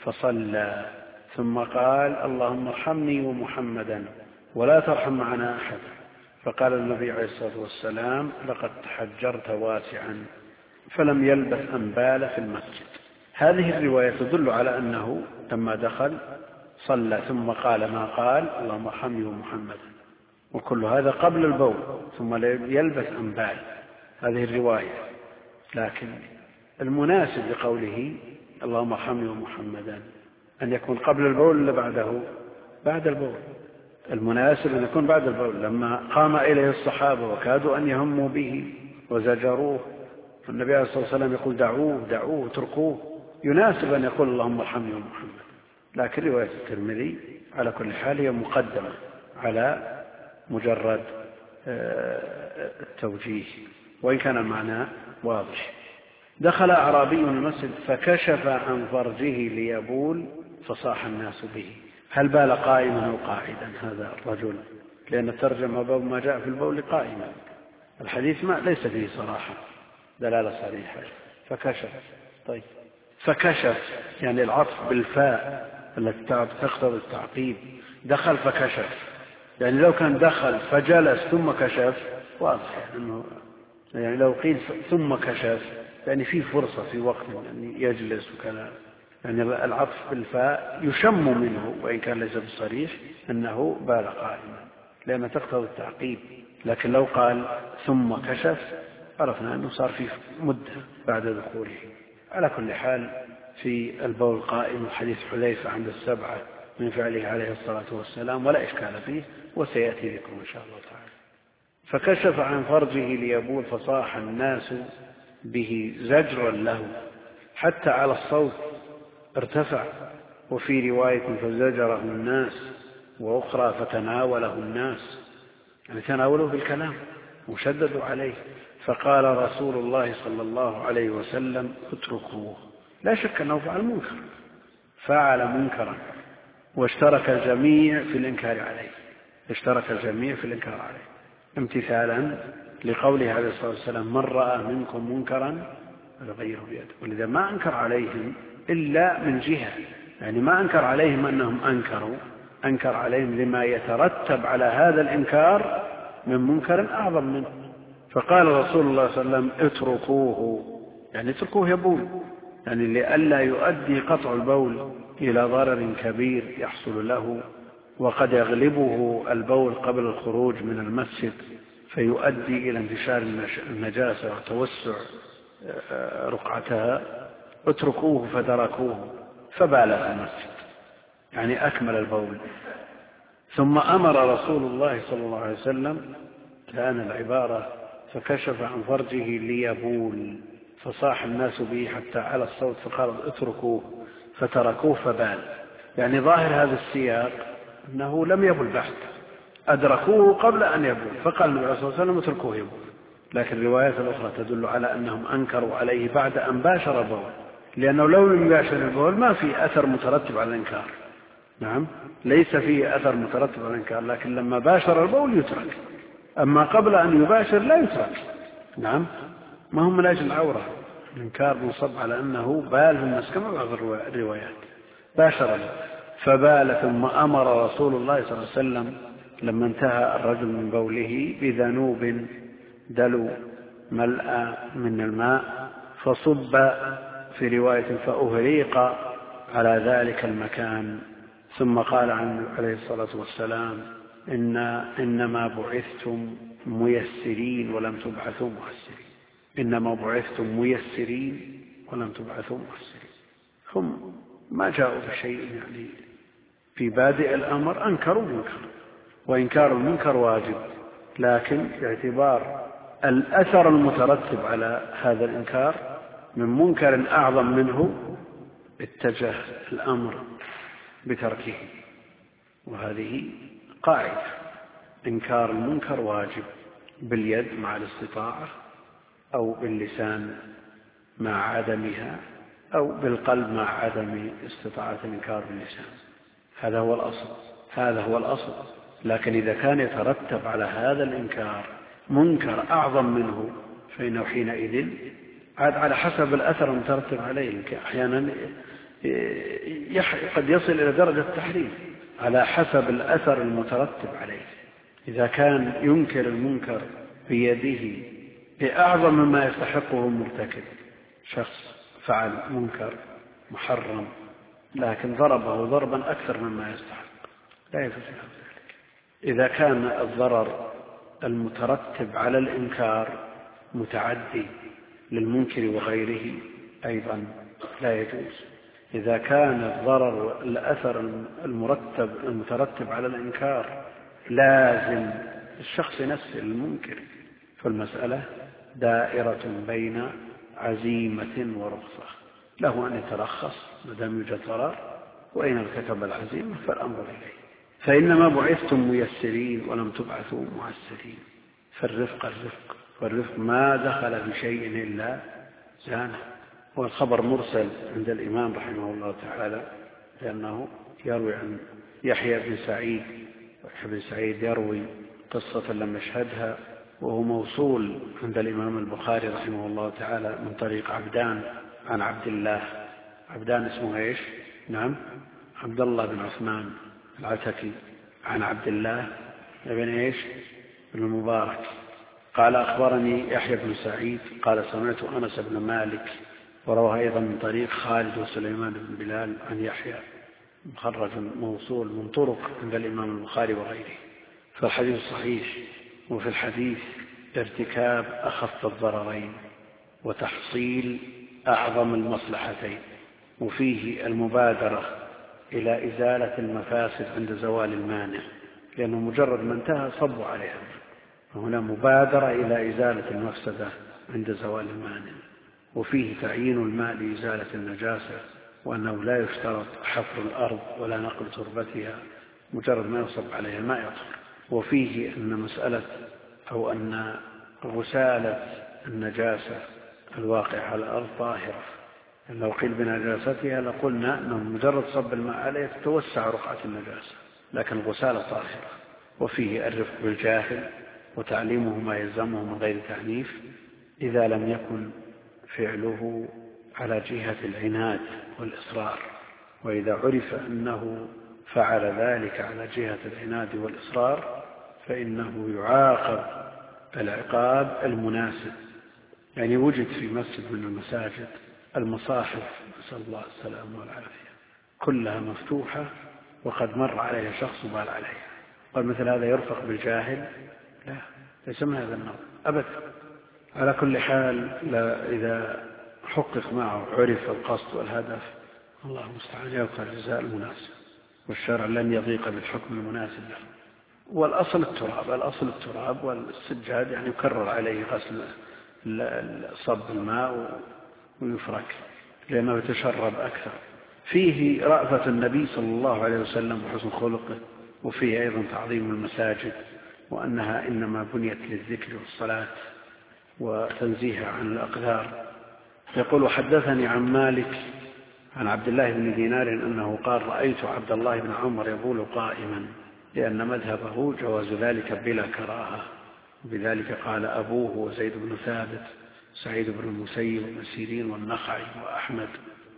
فصلى ثم قال اللهم ارحمني ومحمدا ولا ترحم معنا أحد، فقال النبي عليه الصلاة والسلام لقد تحجرت واسعا، فلم يلبث أن بال في المسجد. هذه الرواية تدل على أنه لما دخل صلى ثم قال ما قال اللهم ارحمني ومحمدا، وكل هذا قبل البول، ثم يلبث أن بال. هذه الرواية، لكن المناسب لقوله اللهم ارحمني ومحمدا أن يكون قبل البول ولا بعده؟ بعد البول. المناسب أن يكون بعد البول، لما قام إليه الصحابة وكادوا أن يهموا به وزجروه، فالنبي عليه الصلاة والسلام يقول دعوه دعوه اتركوه، يناسب أن يقول اللهم ارحمني ومحمدا. لكن رواية الترمذي على كل حال هي مقدمة على مجرد التوجيه، وإن كان المعنى واضح. دخل أعرابي المسجد فكشف عن فرجه ليبول فصاح الناس به. هل بال قائما أو قاعدا هذا الرجل؟ لأن الترجمة باب ما جاء في البول قائما، الحديث ما ليس فيه صراحة دلالة صريحة. فكشف، طيب فكشف يعني العطف بالفاء التي تقتضي التعقيب. دخل فكشف، يعني لو كان دخل فجلس ثم كشف واضح أنه، يعني لو قيل ثم كشف يعني في فرصة في وقت يعني يجلس وكذا، يعني العطف بالفاء يشم منه وإن كان ليس بالصريح أنه بال قائما لأن تقتضي التعقيب. لكن لو قال ثم كشف عرفنا أنه صار في مدة بعد دخوله. على كل حال في البول قائم حديث حذيفة عند السبعة من فعله عليه الصلاة والسلام ولا إشكال فيه، وسيأتي بكم إن شاء الله تعالى. فكشف عن فرجه ليبول فصاح الناس به زجرا له. حتى على الصوت ارتفع، وفي رواية فزجره الناس، وأخرى فتناوله الناس، يعني تناولوا بالكلام وشددوا عليه. فقال رسول الله صلى الله عليه وسلم اتركوه. لا شك أنه فعل منكرا، واشترك الجميع في الإنكار عليه، امتثالا لقوله عليه الصلاة والسلام من رأى منكم منكرا فليغيره بيده. ولذا ما أنكر عليهم إلا من جهة، يعني ما أنكر عليهم أنهم أنكر عليهم لما يترتب على هذا الإنكار من منكر أعظم منه. فقال رسول الله صلى الله عليه وسلم اتركوه، يعني اتركوه يبول، يعني لئلا يؤدي قطع البول إلى ضرر كبير يحصل له، وقد يغلبه البول قبل الخروج من المسجد فيؤدي إلى انتشار النجاسة وتوسع رقعتها. اتركوه فتركوه فبال في المسجد، يعني أكمل البول. ثم أمر رسول الله صلى الله عليه وسلم، كان العبارة فكشف عن فرجه ليبول، فصاح الناس به حتى على الصوت، فقال اتركوه فتركوه فبال. يعني ظاهر هذا السياق أنه لم يبل بحت، أدركوه قبل أن يبول، فقال النبي صلى الله عليه وسلم اتركوه يبول. لكن الروايات الأخرى تدل على أنهم أنكروا عليه بعد أن باشر البول، لأنه لو لم يباشر البول ما في أثر مترتب على الإنكار. نعم، ليس فيه أثر مترتب على الإنكار، لكن لما باشر البول يترك، أما قبل أن يباشر لا يترك. نعم، ما هم من أجل العورة، الإنكار منصب على أنه بال في الناس كما بعض الروايات. باشر فبال. ثم أمر رسول الله صلى الله عليه وسلم لما انتهى الرجل من بوله بذنوب دلو ملأ من الماء، فصب في رواية فأهريق على ذلك المكان. ثم قال عنه عليه الصلاة والسلام إنما بعثتم ميسرين ولم تبعثوا معسرين. إنما بعثتم ميسرين ولم تبعثوا معسرين. هم ما جاءوا بشيء، يعني في بادئ الأمر أنكروا منكر، وإنكار المنكر واجب، لكن باعتبار الأثر المترتب على هذا الإنكار من منكر أعظم منه اتجه الأمر بتركه. وهذه قاعدة، إنكار المنكر واجب باليد مع الاستطاعة، أو باللسان مع عدمها، أو بالقلب مع عدم استطاعة الإنكار باللسان. هذا هو الأصل. لكن إذا كان يترتب على هذا الإنكار منكر أعظم منه فإنه حينئذ عاد على حسب الأثر المترتب عليه. أحيانا قد يصل إلى درجة التحريم على حسب الأثر المترتب عليه. إذا كان ينكر المنكر بيده بأعظم مما يستحقه المرتكب، شخص فعل منكر محرم لكن ضربه ضربا أكثر مما يستحق، لا يجوز ذلك. إذا كان الضرر المترتب على الإنكار متعدي للمنكر وغيره أيضا لا يجوز. إذا كان الضرر الأثر المترتب على الإنكار لازم الشخص نفسه المنكر، فالمسألة دائرة بين عزيمة ورخصة، له أن يترخص ما دام يوجد ضرر، وإن ارتكب العزيمة فالأمر إليه. فإنما بعثتم ميسرين ولم تبعثوا معسرين. فالرفق والرفق ما دخل في شيء إلا زانه. والخبر مرسل عند الإمام رحمه الله تعالى، لأنه يروي عن يحيى بن سعيد يروي قصة لم يشهدها، وهو موصول عند الإمام البخاري رحمه الله تعالى من طريق عبدان عن عبد الله. عبدان اسمه إيش؟ نعم، عبد الله بن عثمان العتكي، عن عبد الله بن إيش؟ بن المبارك قال أخبرني يحيى بن سعيد قال سمعت أنس بن مالك، وروى أيضا من طريق خالد وسليمان بن بلال عن يحيى، مخرج موصول من طرق عند الإمام البخاري وغيره. فالحديث صحيح. وفي الحديث ارتكاب أخف الضررين وتحصيل أعظم المصلحتين، وفيه المبادرة إلى إزالة المفاسد عند زوال المانع، لأنه مجرد ما انتهى صبوا عليها. هنا مبادرة إلى إزالة المفسدة عند زوال المانع، وفيه تعيين الماء لإزالة النجاسة، وأنه لا يشترط حفر الأرض ولا نقل تربتها، مجرد ما يصب عليها الماء يطهر. وفيه أن مسألة أو أن غسالة النجاسة الواقع على الأرض طاهرة، لو قيل بنجاستها لقلنا أنه مجرد صب الماء عليه تتوسع رقعة النجاسة، لكن الغسالة طاهرة. وفيه الرفق بالجاهل وتعليمه ما يلزمه من غير تعنيف إذا لم يكن فعله على جهة العناد والإصرار، وإذا عرف أنه فعل ذلك على جهة العناد والإصرار فإنه يعاقب العقاب المناسب. يعني وجد في مسجد من المساجد المصاحف نسأل الله السلامة والعافية كلها مفتوحة وقد مر عليها شخص وبال عليها، قال مثل هذا يرفق بالجاهل؟ لا، ليس من هذا النوع أبدا. على كل حال إذا حقق معه عرف القصد والهدف الله المستعان يبقى الجزاء المناسب، والشرع لن يضيق بالحكم المناسب له. والأصل التراب والسجاد يعني يكرر عليه غسل صب الماء ويفرك لأنه يتشرب أكثر. فيه رأفة النبي صلى الله عليه وسلم وحسن خلقه، وفيه أيضا تعظيم المساجد وأنها إنما بنيت للذكر والصلاة وتنزيهها عن الأقدار. يقول حدثني عن مالك عن عبد الله بن دينار أنه قال رأيت عبد الله بن عمر يبول قائما، لأن مذهبه جواز ذلك بلا كراهة، وبذلك قال أبوه وزيد بن ثابت سعيد بن المسيب وابن سيرين والنخعي وأحمد.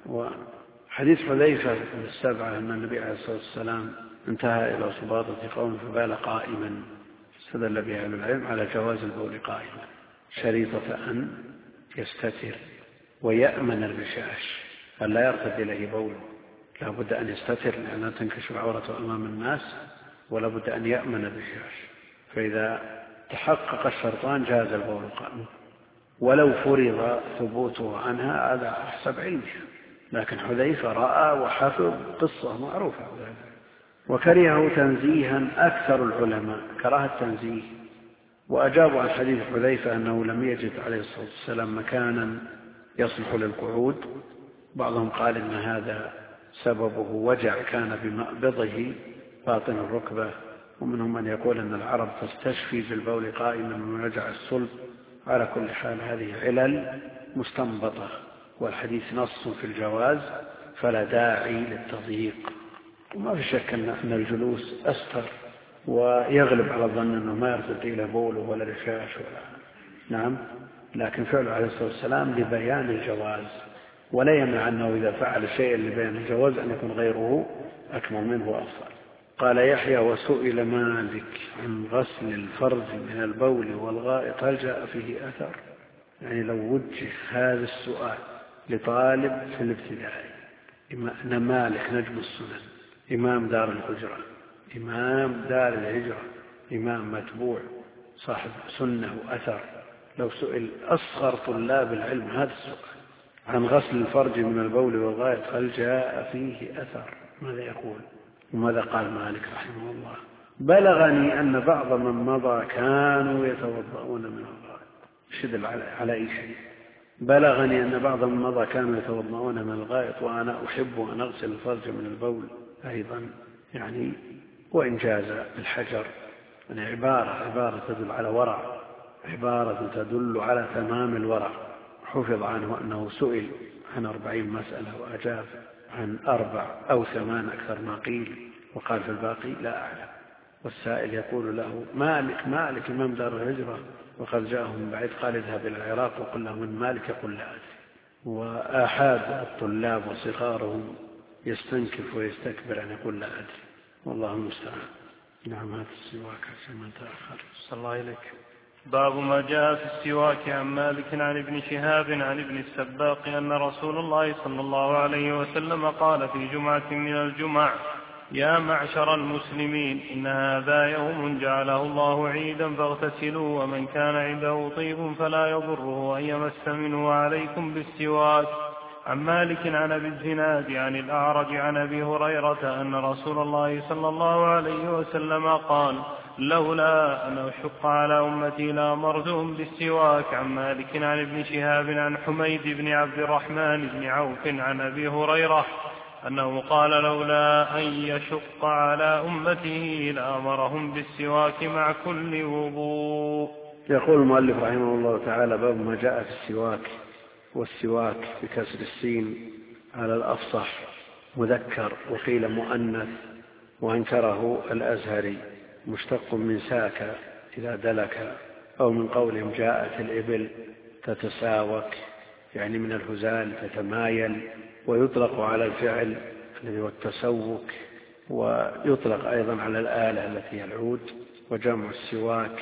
وحديث حذيفة بن السبعة أن النبي عليه الصلاة والسلام انتهى إلى صباطة قوم فبال قائما، استدل بها أهل العلم على جواز البول قائما شريطة أن يستتر ويأمن الرشاش فلا يرتد إليه بوله، لا بد أن يستتر لأنها تنكشف عورته أمام الناس، ولا بد أن يأمن الرشاش. فإذا تحقق الشرطان جاز البول قائما، ولو فرض ثبوته عنها على حسب علمه، لكن حذيفة رأى وحفظ قصة معروفة. وكرهه تنزيها أكثر العلماء كراهة التنزيه، وأجابوا عن حديث حذيفة أنه لم يجد عليه الصلاة والسلام مكانا يصلح للقعود. بعضهم قال إن هذا سببه وجع كان بمقبضه باطن الركبة، ومنهم من يقول أن العرب تستشفي في البول قائما من وجع الصلب. على كل حال هذه علل مستنبطة، والحديث نص في الجواز فلا داعي للتضييق. وما في شك أن الجلوس أستر ويغلب على الظن أنه ما يرتد إلى بوله ولا رشاش نعم، لكن فعله عليه الصلاة والسلام لبيان الجواز، ولا يمنع أنه إذا فعل شيئا لبيان الجواز أن يكون غيره أكمل منه وأفضل. قال يحيى وسئل مالك عن غسل الفرج من البول والغائط هل جاء فيه أثر؟ يعني لو وجه هذا السؤال لطالب في الابتدائي، إمام مالك نجم السنن إمام دار الهجرة إمام متبوع صاحب سنة وأثر، لو سئل أصغر طلاب العلم هذا السؤال عن غسل الفرج من البول والغائط هل جاء فيه أثر، ماذا يقول؟ وماذا قال مالك رحمه الله؟ بلغني أن بعض من مضى كانوا يتوضؤون من الغائط. شدل على أي شيء؟ بلغني أن بعض من مضى كانوا يتوضؤون من الغائط وأنا أحب أن أغسل الفرج من البول أيضا، يعني وإن جاز الحجر، يعني عبارة تدل على ورع، عبارة تدل على تمام الورع. حفظ عنه أنه سئل عن 40 مسألة وأجاب عن 4 أو 8 أكثر ما قيل، وقال في الباقي لا أعلم. والسائل يقول له مالك إمام دار الهجرة وقد جاءه من بعيد، قال اذهب إلى العراق وقل له من مالك يقول لا أدري. وآحاد الطلاب وصغارهم يستنكف ويستكبر أن يقول لا أدري، والله المستعان. نعم هذا السواك عشان تأخر. صلى الله عليك.
باب ما جاء في السواك. عن مالك عن ابن شهاب عن ابن السباق أن رسول الله صلى الله عليه وسلم قال في جمعة من الجمع يا معشر المسلمين إن هذا يوم جعله الله عيدا فاغتسلوا، ومن كان عنده طيب فلا يضره أن يمس منه عليكم بالسواك. عن مالك عن أبي الزناد عن الأعرج عن أبي هريرة أن رسول الله صلى الله عليه وسلم قال لولا أن أشق على أمتي لأمرتهم بالسواك. عن مالك عن ابن شهاب عن حميد بن عبد الرحمن بن عوف عن أبي هريرة أنه قال لولا أن يشق على أمته لأمرهم بالسواك مع كل وضوء.
يقول المؤلف رحمه الله تعالى: باب ما جاء في السواك. والسواك بكسر السين على الأفصح مذكر وقيل مؤنث، وأنكره الأزهري، مشتق من ساك إذا دلك، أو من قولهم جاءت الإبل تتساوك، يعني من الهزال تتمايل. ويطلق على الفعل الذي هو التسوك، ويطلق أيضا على الآلة التي هي العود. وجمع السواك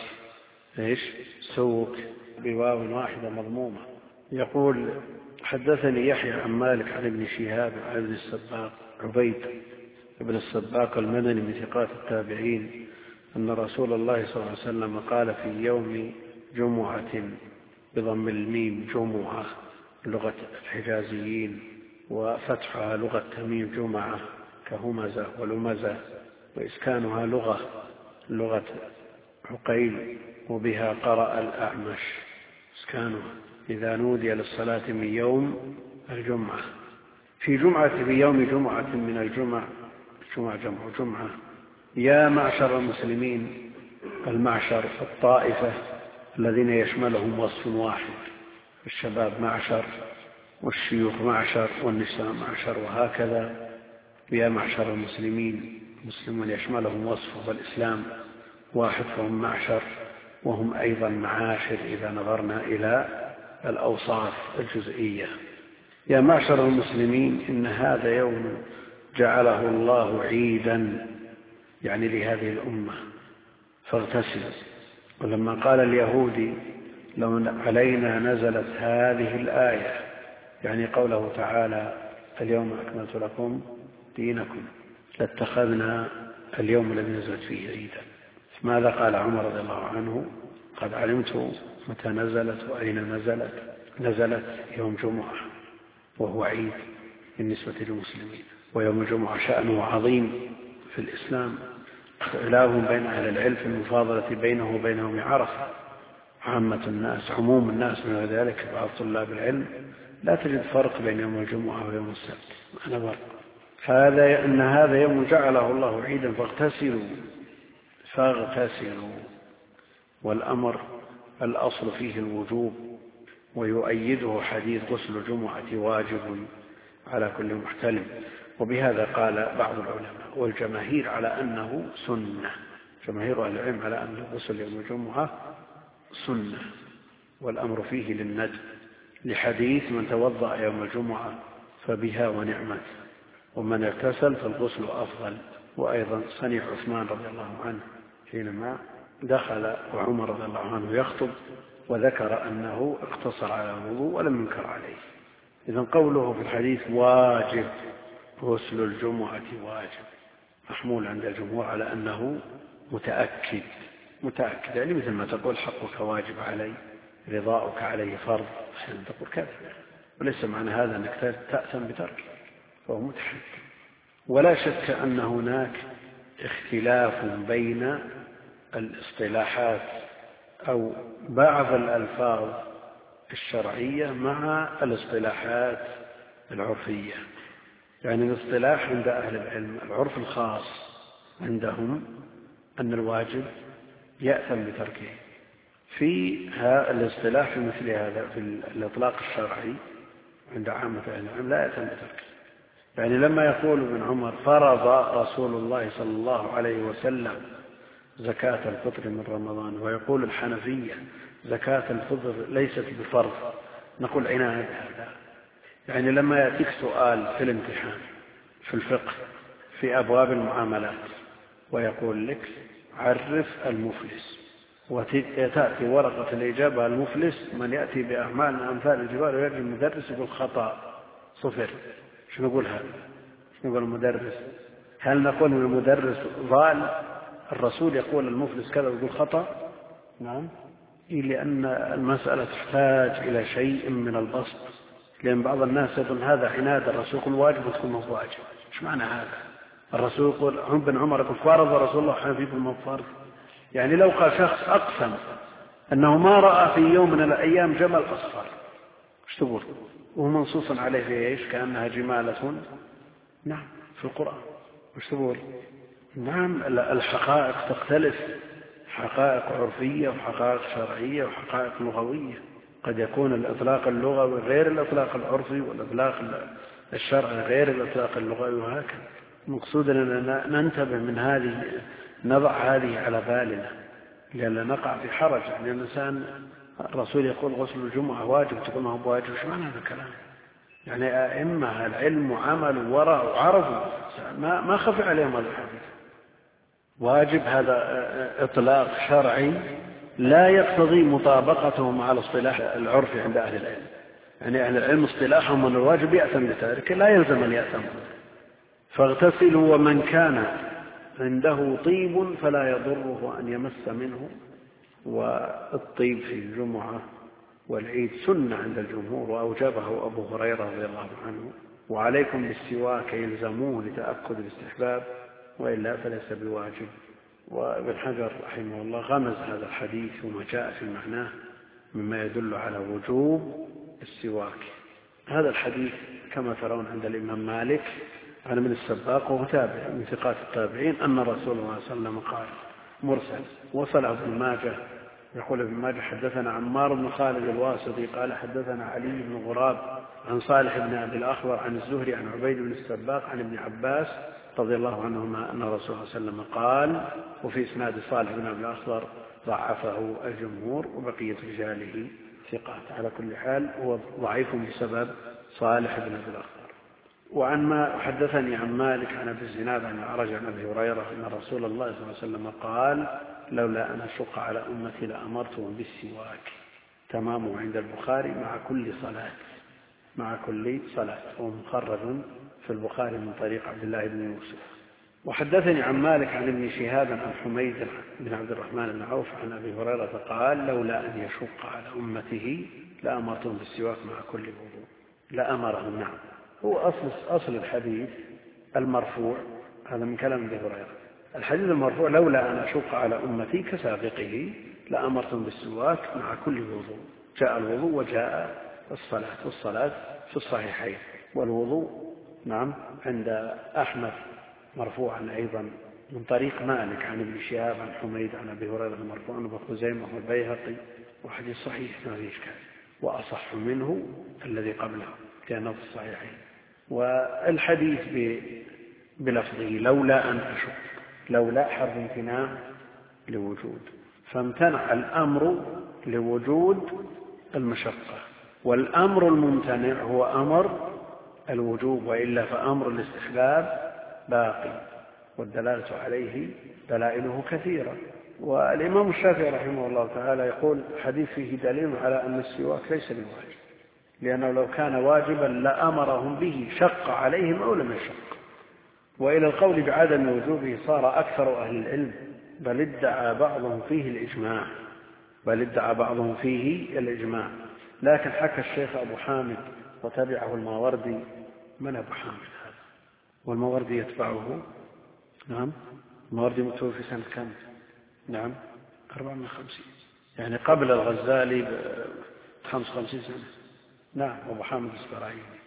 سوك بواو واحدة مضمومة. يقول: حدثني يحيى عن مالك عن ابن شهاب عن ابن السباق عبيد ابن السباق المدني من ثقات التابعين أن رسول الله صلى الله عليه وسلم قال في يوم جمعة بضم الميم جمعة لغة الحجازيين، وفتحها لغة تميم جمعة كهمزة ولمزة، وإسكانها لغة عقيل، وبها قرأ الأعمش إسكانها إذا نودي للصلاة من يوم الجمعة. في يوم جمعة من الجمع جمع جمعة. يا معشر المسلمين، المعشر الطائفة الذين يشملهم وصف واحد: الشباب معشر، والشيوخ معشر، والنساء معشر، وهكذا. يا معشر المسلمين، المسلمون يشملهم وصف، والإسلام واحد فهم معشر، وهم أيضا معاشر إذا نظرنا إلى الأوصاف الجزئية. يا معشر المسلمين، إن هذا يوم جعله الله عيدا، يعني لهذه الأمة، فاغتسلوا. ولما قال اليهودي: لو علينا نزلت هذه الآية، يعني قوله تعالى: اليوم أكملت لكم دينكم، لاتخذنا اليوم الذي نزلت فيه عيدا. ماذا قال عمر رضي الله عنه: قد علمت متى نزلت وأين نزلت يوم جمعة، وهو عيد بالنسبة للمسلمين. ويوم الجمعة شأنه عظيم في الإسلام، اختلاف بين أهل العلم في المفاضلة بينه وبين يوم عرفة. عامة الناس، عموم الناس من ذلك بعض طلاب العلم، لا تجد فرق بين يوم الجمعة ويوم السبت، أنا فرق. إن هذا يوم جعله الله عيدا فاغتسلوا. والأمر الأصل فيه الوجوب، ويؤيده حديث غسل الجمعة واجب على كل محتلم. وبهذا قال بعض العلماء، والجماهير على أنه سنة. جماهير أهل العلم على أن غسل يوم الجمعة سنة، والأمر فيه للندب، لحديث: من توضأ يوم الجمعة فبها ونعمت، ومن اغتسل فالغسل أفضل. وأيضا صنيع عثمان رضي الله عنه حينما دخل وعمر رضي الله عنه يخطب، وذكر أنه اقتصر على الوضوء ولم ينكر عليه. إذن قوله في الحديث واجب، غسل الجمعة واجب، محمول عند الجمهور على أنه متأكد، يعني مثل ما تقول حقك واجب علي، رضاؤك عليه فرض، أحيانا تقول كذا، وليس معنى هذا أنك تأثم بتركه، فهو متحكم. ولا شك أن هناك اختلاف بين الاصطلاحات أو بعض الألفاظ الشرعية مع الاصطلاحات العرفية. يعني الاصطلاح عند أهل العلم، العرف الخاص عندهم أن الواجب يأثم بتركه. في الاصطلاح في مثل هذا، في الإطلاق الشرعي عند عامة أهل العلم، لا يأثم بتركه. يعني لما يقول ابن عمر: فرض رسول الله صلى الله عليه وسلم زكاة الفطر من رمضان، ويقول الحنفية زكاة الفطر ليست بفرض، نقول عناد هذا. يعني لما يأتيك سؤال في الامتحان في الفقه في أبواب المعاملات ويقول لك: عرف المفلس، وتأتي ورقة الإجابة: المفلس من يأتي بأعمال أمثال الجبال ويرجع المدرس يقول خطأ صفر. شو نقول هذا؟ شو نقول المدرس؟ هل نقول من المدرس ضال؟ الرسول يقول المفلس كذا ويقول خطأ؟ نعم، لأن المسألة تحتاج إلى شيء من البسط، لأن بعض الناس يظن هذا عناد، الرسول يقول واجب وتكون مو واجب. ايش معنى هذا؟ الرسول يقول، ابن عمر يقول: فرض رسول الله حنفي يقول مو فرض. يعني لو قال شخص أقسم أنه ما رأى في يوم من الأيام جمل أصفر، ايش تقول؟ وهو منصوص عليه في ايش؟ كأنها جمالة نعم في القرآن، ايش تقول؟ نعم الحقائق تختلف، حقائق عرفية وحقائق شرعية وحقائق لغوية. قد يكون الإطلاق اللغوي غير الإطلاق العرفي، والإطلاق الشرعي غير الإطلاق اللغوي، وهكذا. مقصود أننا ننتبه من هذه، نضع هذه على بالنا لئلا نقع في حرج. يعني الإنسان الرسول يقول غسل الجمعة واجب، تقول ما هو بواجب، ايش معنى هذا الكلام؟ يعني أئمة العلم وعمل وراء وعرفوا ما خفي عليهم هذا الحديث. واجب هذا إطلاق شرعي لا يقتضي مطابقته مع الاصطلاح العرفي عند أهل العلم. يعني أهل العلم اصطلاحهم من الواجب يأثم بتاركه، لا يلزم أن يأثم. فاغتسلوا ومن كان عنده طيب فلا يضره أن يمس منه. والطيب في الجمعة والعيد سنة عند الجمهور، وأوجبه أبو هريرة رضي الله عنه. وعليكم بالسواك يلزموه لتأكد الاستحباب، وإلا فليس بواجب. وابن حجر رحمه الله غمز هذا الحديث وما جاء في معناه مما يدل على وجوب السواك. هذا الحديث كما ترون عند الإمام مالك عن ابن السباق وهو تابع من ثقات التابعين أن رسول الله صلى الله عليه وسلم قال مرسل. وصله ابن ماجه، يقول ابن ماجه حدثنا عمار بن خالد الواسطي قال حدثنا علي بن غراب عن صالح بن أبي الأخضر عن الزهري عن عبيد بن السباق عن ابن عباس رضي الله عنهما أن الرسول صلى الله عليه وسلم قال. وفي إسناد صالح بن أبي الأخضر ضعفه الجمهور وبقية رجاله ثقات. على كل حال هو ضعيف بسبب صالح بن أبي الأخضر. وعن ما حدثني عن مالك عن أبي الزناد عن الأعرج عن أبي هريرة أن رسول الله صلى الله عليه وسلم قال لولا أن أشق على أمتي لأمرتهم بالسواك. تمامه عند البخاري مع كل صلاة، مع كل صلاة، ومخرج في البخاري من طريق عبد الله بن يوسف. وحدثني عن مالك عن ابن شهاب عن حميد بن عبد الرحمن بن عوف عن أبي هريرة قال لولا أن يشق على أمته لأمرتهم بالسواك مع كل وضوء. لأمرهم. نعم، هو أصل الحديث المرفوع هذا من كلام أبي هريرة. الحديث المرفوع لولا أن أشق على أمتي كسابقه لأمرتهم بالسواك مع كل وضوء. جاء الوضوء وجاء الصلاة، والصلاة في الصحيحين. والوضوء نعم عند أحمد مرفوعا أيضا من طريق مالك عن ابن شهاب عن حميد عن أبي هريرة مرفوعا وابن خزيمة والبيهقي، وحديث صحيح ما فيه إشكال. وأصح منه الذي قبله كان في الصحيحين. والحديث بلفظه لولا أن أشق، لولا حرف امتناع لوجود، فامتنع الأمر لوجود المشقة، والأمر الممتنع هو أمر الوجوب، وإلا فأمر الاستحباب باقي، والدلالة عليه دلائله كثيرة. والإمام الشافعي رحمه الله تعالى يقول حديث فيه دليل على أن السواك ليس بواجب، لأنه لو كان واجبا لأمرهم به، شق عليهم أو لم يشق. وإلى القول بعدم وجوبه صار أكثر أهل العلم، بل ادعى بعضهم فيه الإجماع. لكن حكى الشيخ أبو حامد وتبعه الماوردي. من أبو حامد هذا؟ والماوردي يتبعه. نعم، الماوردي متوفي سنة كم؟ نعم 54، يعني قبل الغزالي ب55 سنة. نعم، أبو حامد الإسفرايني.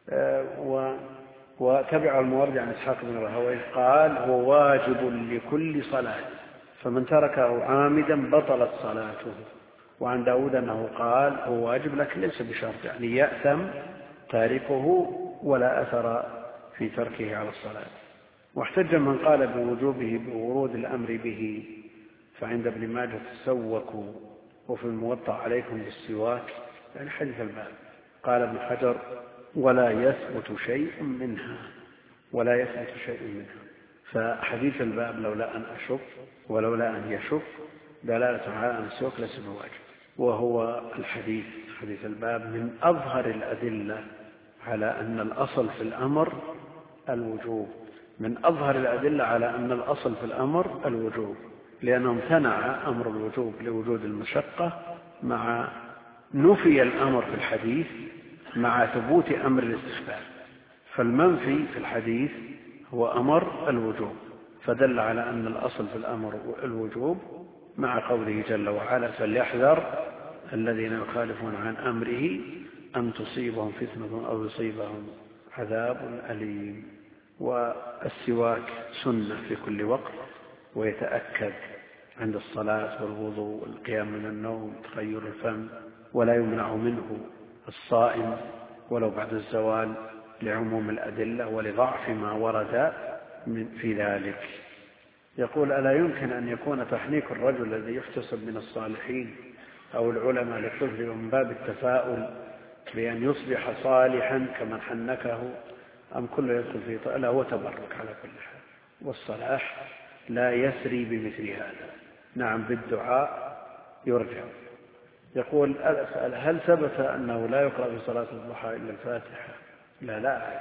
وتبع الماوردي عن إسحاق بن راهويه قال هو واجب لكل صلاة، فمن تركه عامدا بطلت صلاته. وعن داود أنه قال هو واجب لكن ليس بشرط، يعني يأثم تاركه ولا أثر في تركه على الصلاة. واحتج من قال بوجوبه بورود الأمر به، فعند ابن ماجه تسوكوا، وفي الموطأ عليكم بالسواك، يعني حديث الباب. قال ابن حجر ولا يثبت شيء منها. فحديث الباب لولا أن أشك ولولا أن يشك دلالة على أن السواك ليس بواجب. وهو حديث الباب من أظهر الأدلة على أن الأصل في الأمر الوجوب، لأنه امتنع أمر الوجوب لوجود المشقة، مع نفي الأمر في الحديث مع ثبوت أمر الاستحباب. فالمنفي في الحديث هو أمر الوجوب، فدل على أن الأصل في الأمر الوجوب، مع قوله جل وعلا فليحذر الذين يخالفون عن أمره أن تصيبهم فتنة أو يصيبهم عذاب أليم. والسواك سنة في كل وقت، ويتأكد عند الصلاة والوضوء والقيام من النوم تغير الفم، ولا يمنع منه الصائم ولو بعد الزوال لعموم الأدلة ولضعف ما ورد في ذلك. يقول ألا يمكن أن يكون تحنيك الرجل الذي يحتسب من الصالحين أو العلماء للطفل من باب التفاؤل بأن يصبح صالحا كمن حنكه، أم كل يدخل في لا هو تبرك على كل حال، والصلاح لا يسري بمثل هذا. نعم بالدعاء يرجع. يقول أسأل هل ثبت أنه لا يقرأ في صلاة الضحى إلا الفاتحة؟ لا أعرف.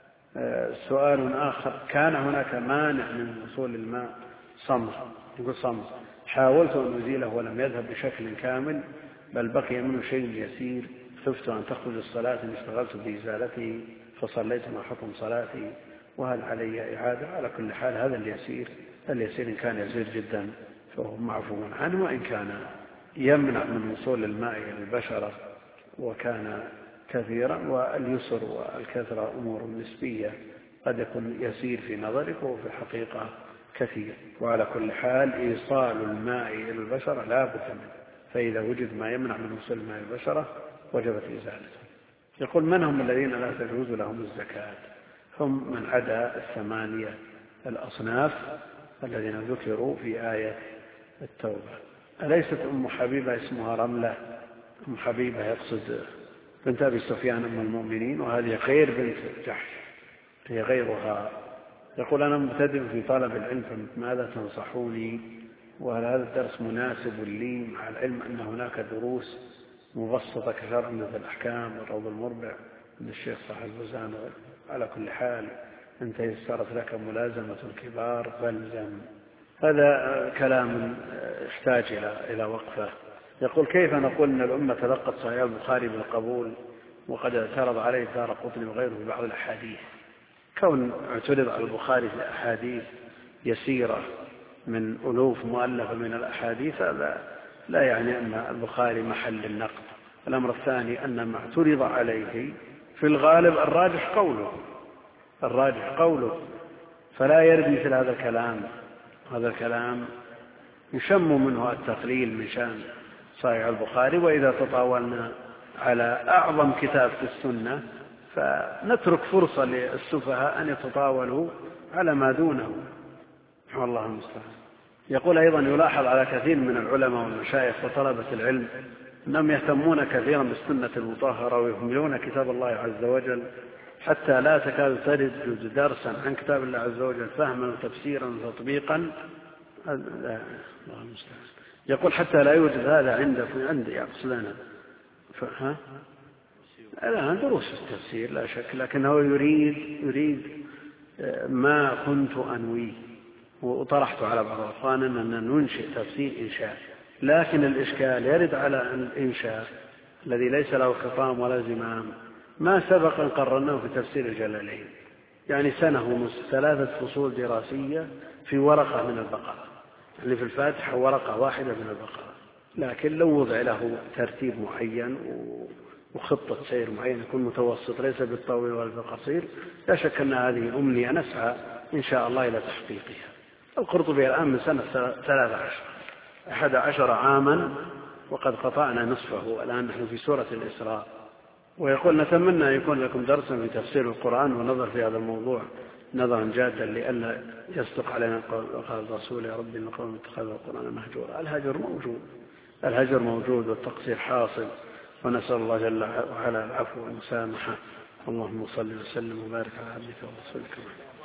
سؤال آخر، كان هناك مانع من وصول الماء صمت، يقول صمت، حاولت أن أزيله ولم يذهب بشكل كامل بل بقي منه شيء يسير، خفت أن تخرج الصلاة إن اشتغلت بإزالته فصليت مع حكم صلاتي، وهل علي إعادة؟ على كل حال هذا اليسير إن كان يسير جدا فهو معفو عنه، وإن كان يمنع من وصول الماء إلى البشرة وكان كثيرا، واليسر والكثرة أمور نسبية، قد يكون يسير في نظرك وفي الحقيقة كثير. وعلى كل حال إيصال الماء إلى البشرة لا بد منه، فإذا وجد ما يمنع من وصول الماء إلى البشرة وجبت إزالته. يقول من هم الذين لا تجوز لهم الزكاة؟ هم من عدا 8 الأصناف الذين ذكروا في آية التوبة. أليست أم حبيبة اسمها رملة؟ أم حبيبة يقصد بنت أبي سفيان أم المؤمنين، وهذه غير بنت جحش، هي غيرها. يقول أنا مبتدئ في طلب العلم فماذا تنصحوني؟ وهل هذا الدرس مناسب لي مع العلم أن هناك دروس مبسطة كشرح من الأحكام والروض المربع من الشيخ صاحب الفوزان؟ على كل حال أنت يسرت لك ملازمة الكبار فالزم. هذا كلام يحتاج إلى وقفة. يقول كيف نقول أن الأمة تلقت صحيح البخاري بالقبول وقد اعترض عليه دارقطني وغيره في بعض الأحاديث؟ كون اعترض على البخاري في أحاديث يسيرة من ألوف مؤلفة من الأحاديث هذا لا يعني أن البخاري محل النقد. الأمر الثاني أن ما اعترض عليه في الغالب الراجح قوله، فلا يرد مثل هذا الكلام. هذا الكلام يشم منه التقليل من شأن صحيح البخاري، وإذا تطاولنا على أعظم كتاب في السنة فنترك فرصة للسفهاء أن يتطاولوا على ما دونه، والله المستعان. يقول أيضا يلاحظ على كثير من العلماء والمشايخ وطلبة العلم أنهم يهتمون كثيرا بالسنة المطهرة ويهملون كتاب الله عز وجل حتى لا تكاد تجد درسا عن كتاب الله عز وجل فهما وتفسيرا وتطبيقا. الله المستعان. يقول حتى لا يوجد هذا عندي يقصدنا الآن دروس التفسير لا شك، لكنه يريد ما كنت أنويه، وطرحت على بعض الأخوان أن ننشئ تفسير إنشاء، لكن الإشكال يرد على الإنشاء الذي ليس له خطام ولا زمام ما سبق أن قررناه في تفسير الجلالين، يعني سنة ونصف 3 فصول دراسية في ورقة من البقرة، يعني في الفاتحة ورقة واحدة من البقرة، لكن لو وضع له ترتيب معين وخطة سير معين يكون متوسط ليس بالطويل ولا بالقصير، لا شك أن هذه أمنية نسعى إن شاء الله إلى تحقيقها. القرطبي الآن من سنة 11 عاما وقد قطعنا نصفه، الآن نحن في سورة الإسراء. ويقول نتمنى أن يكون لكم درسا في تفسير القرآن ونظر في هذا الموضوع نظرا جادا لئلا يصدق علينا قال الرسول يا رب إن قوم اتخذوا القرآن مهجورا. الهجر موجود والتقصير حاصل، ونسأل الله جل وعلا العفو والمسامحة. اللهم صل وسلم وبارك على عبدك ورسولك.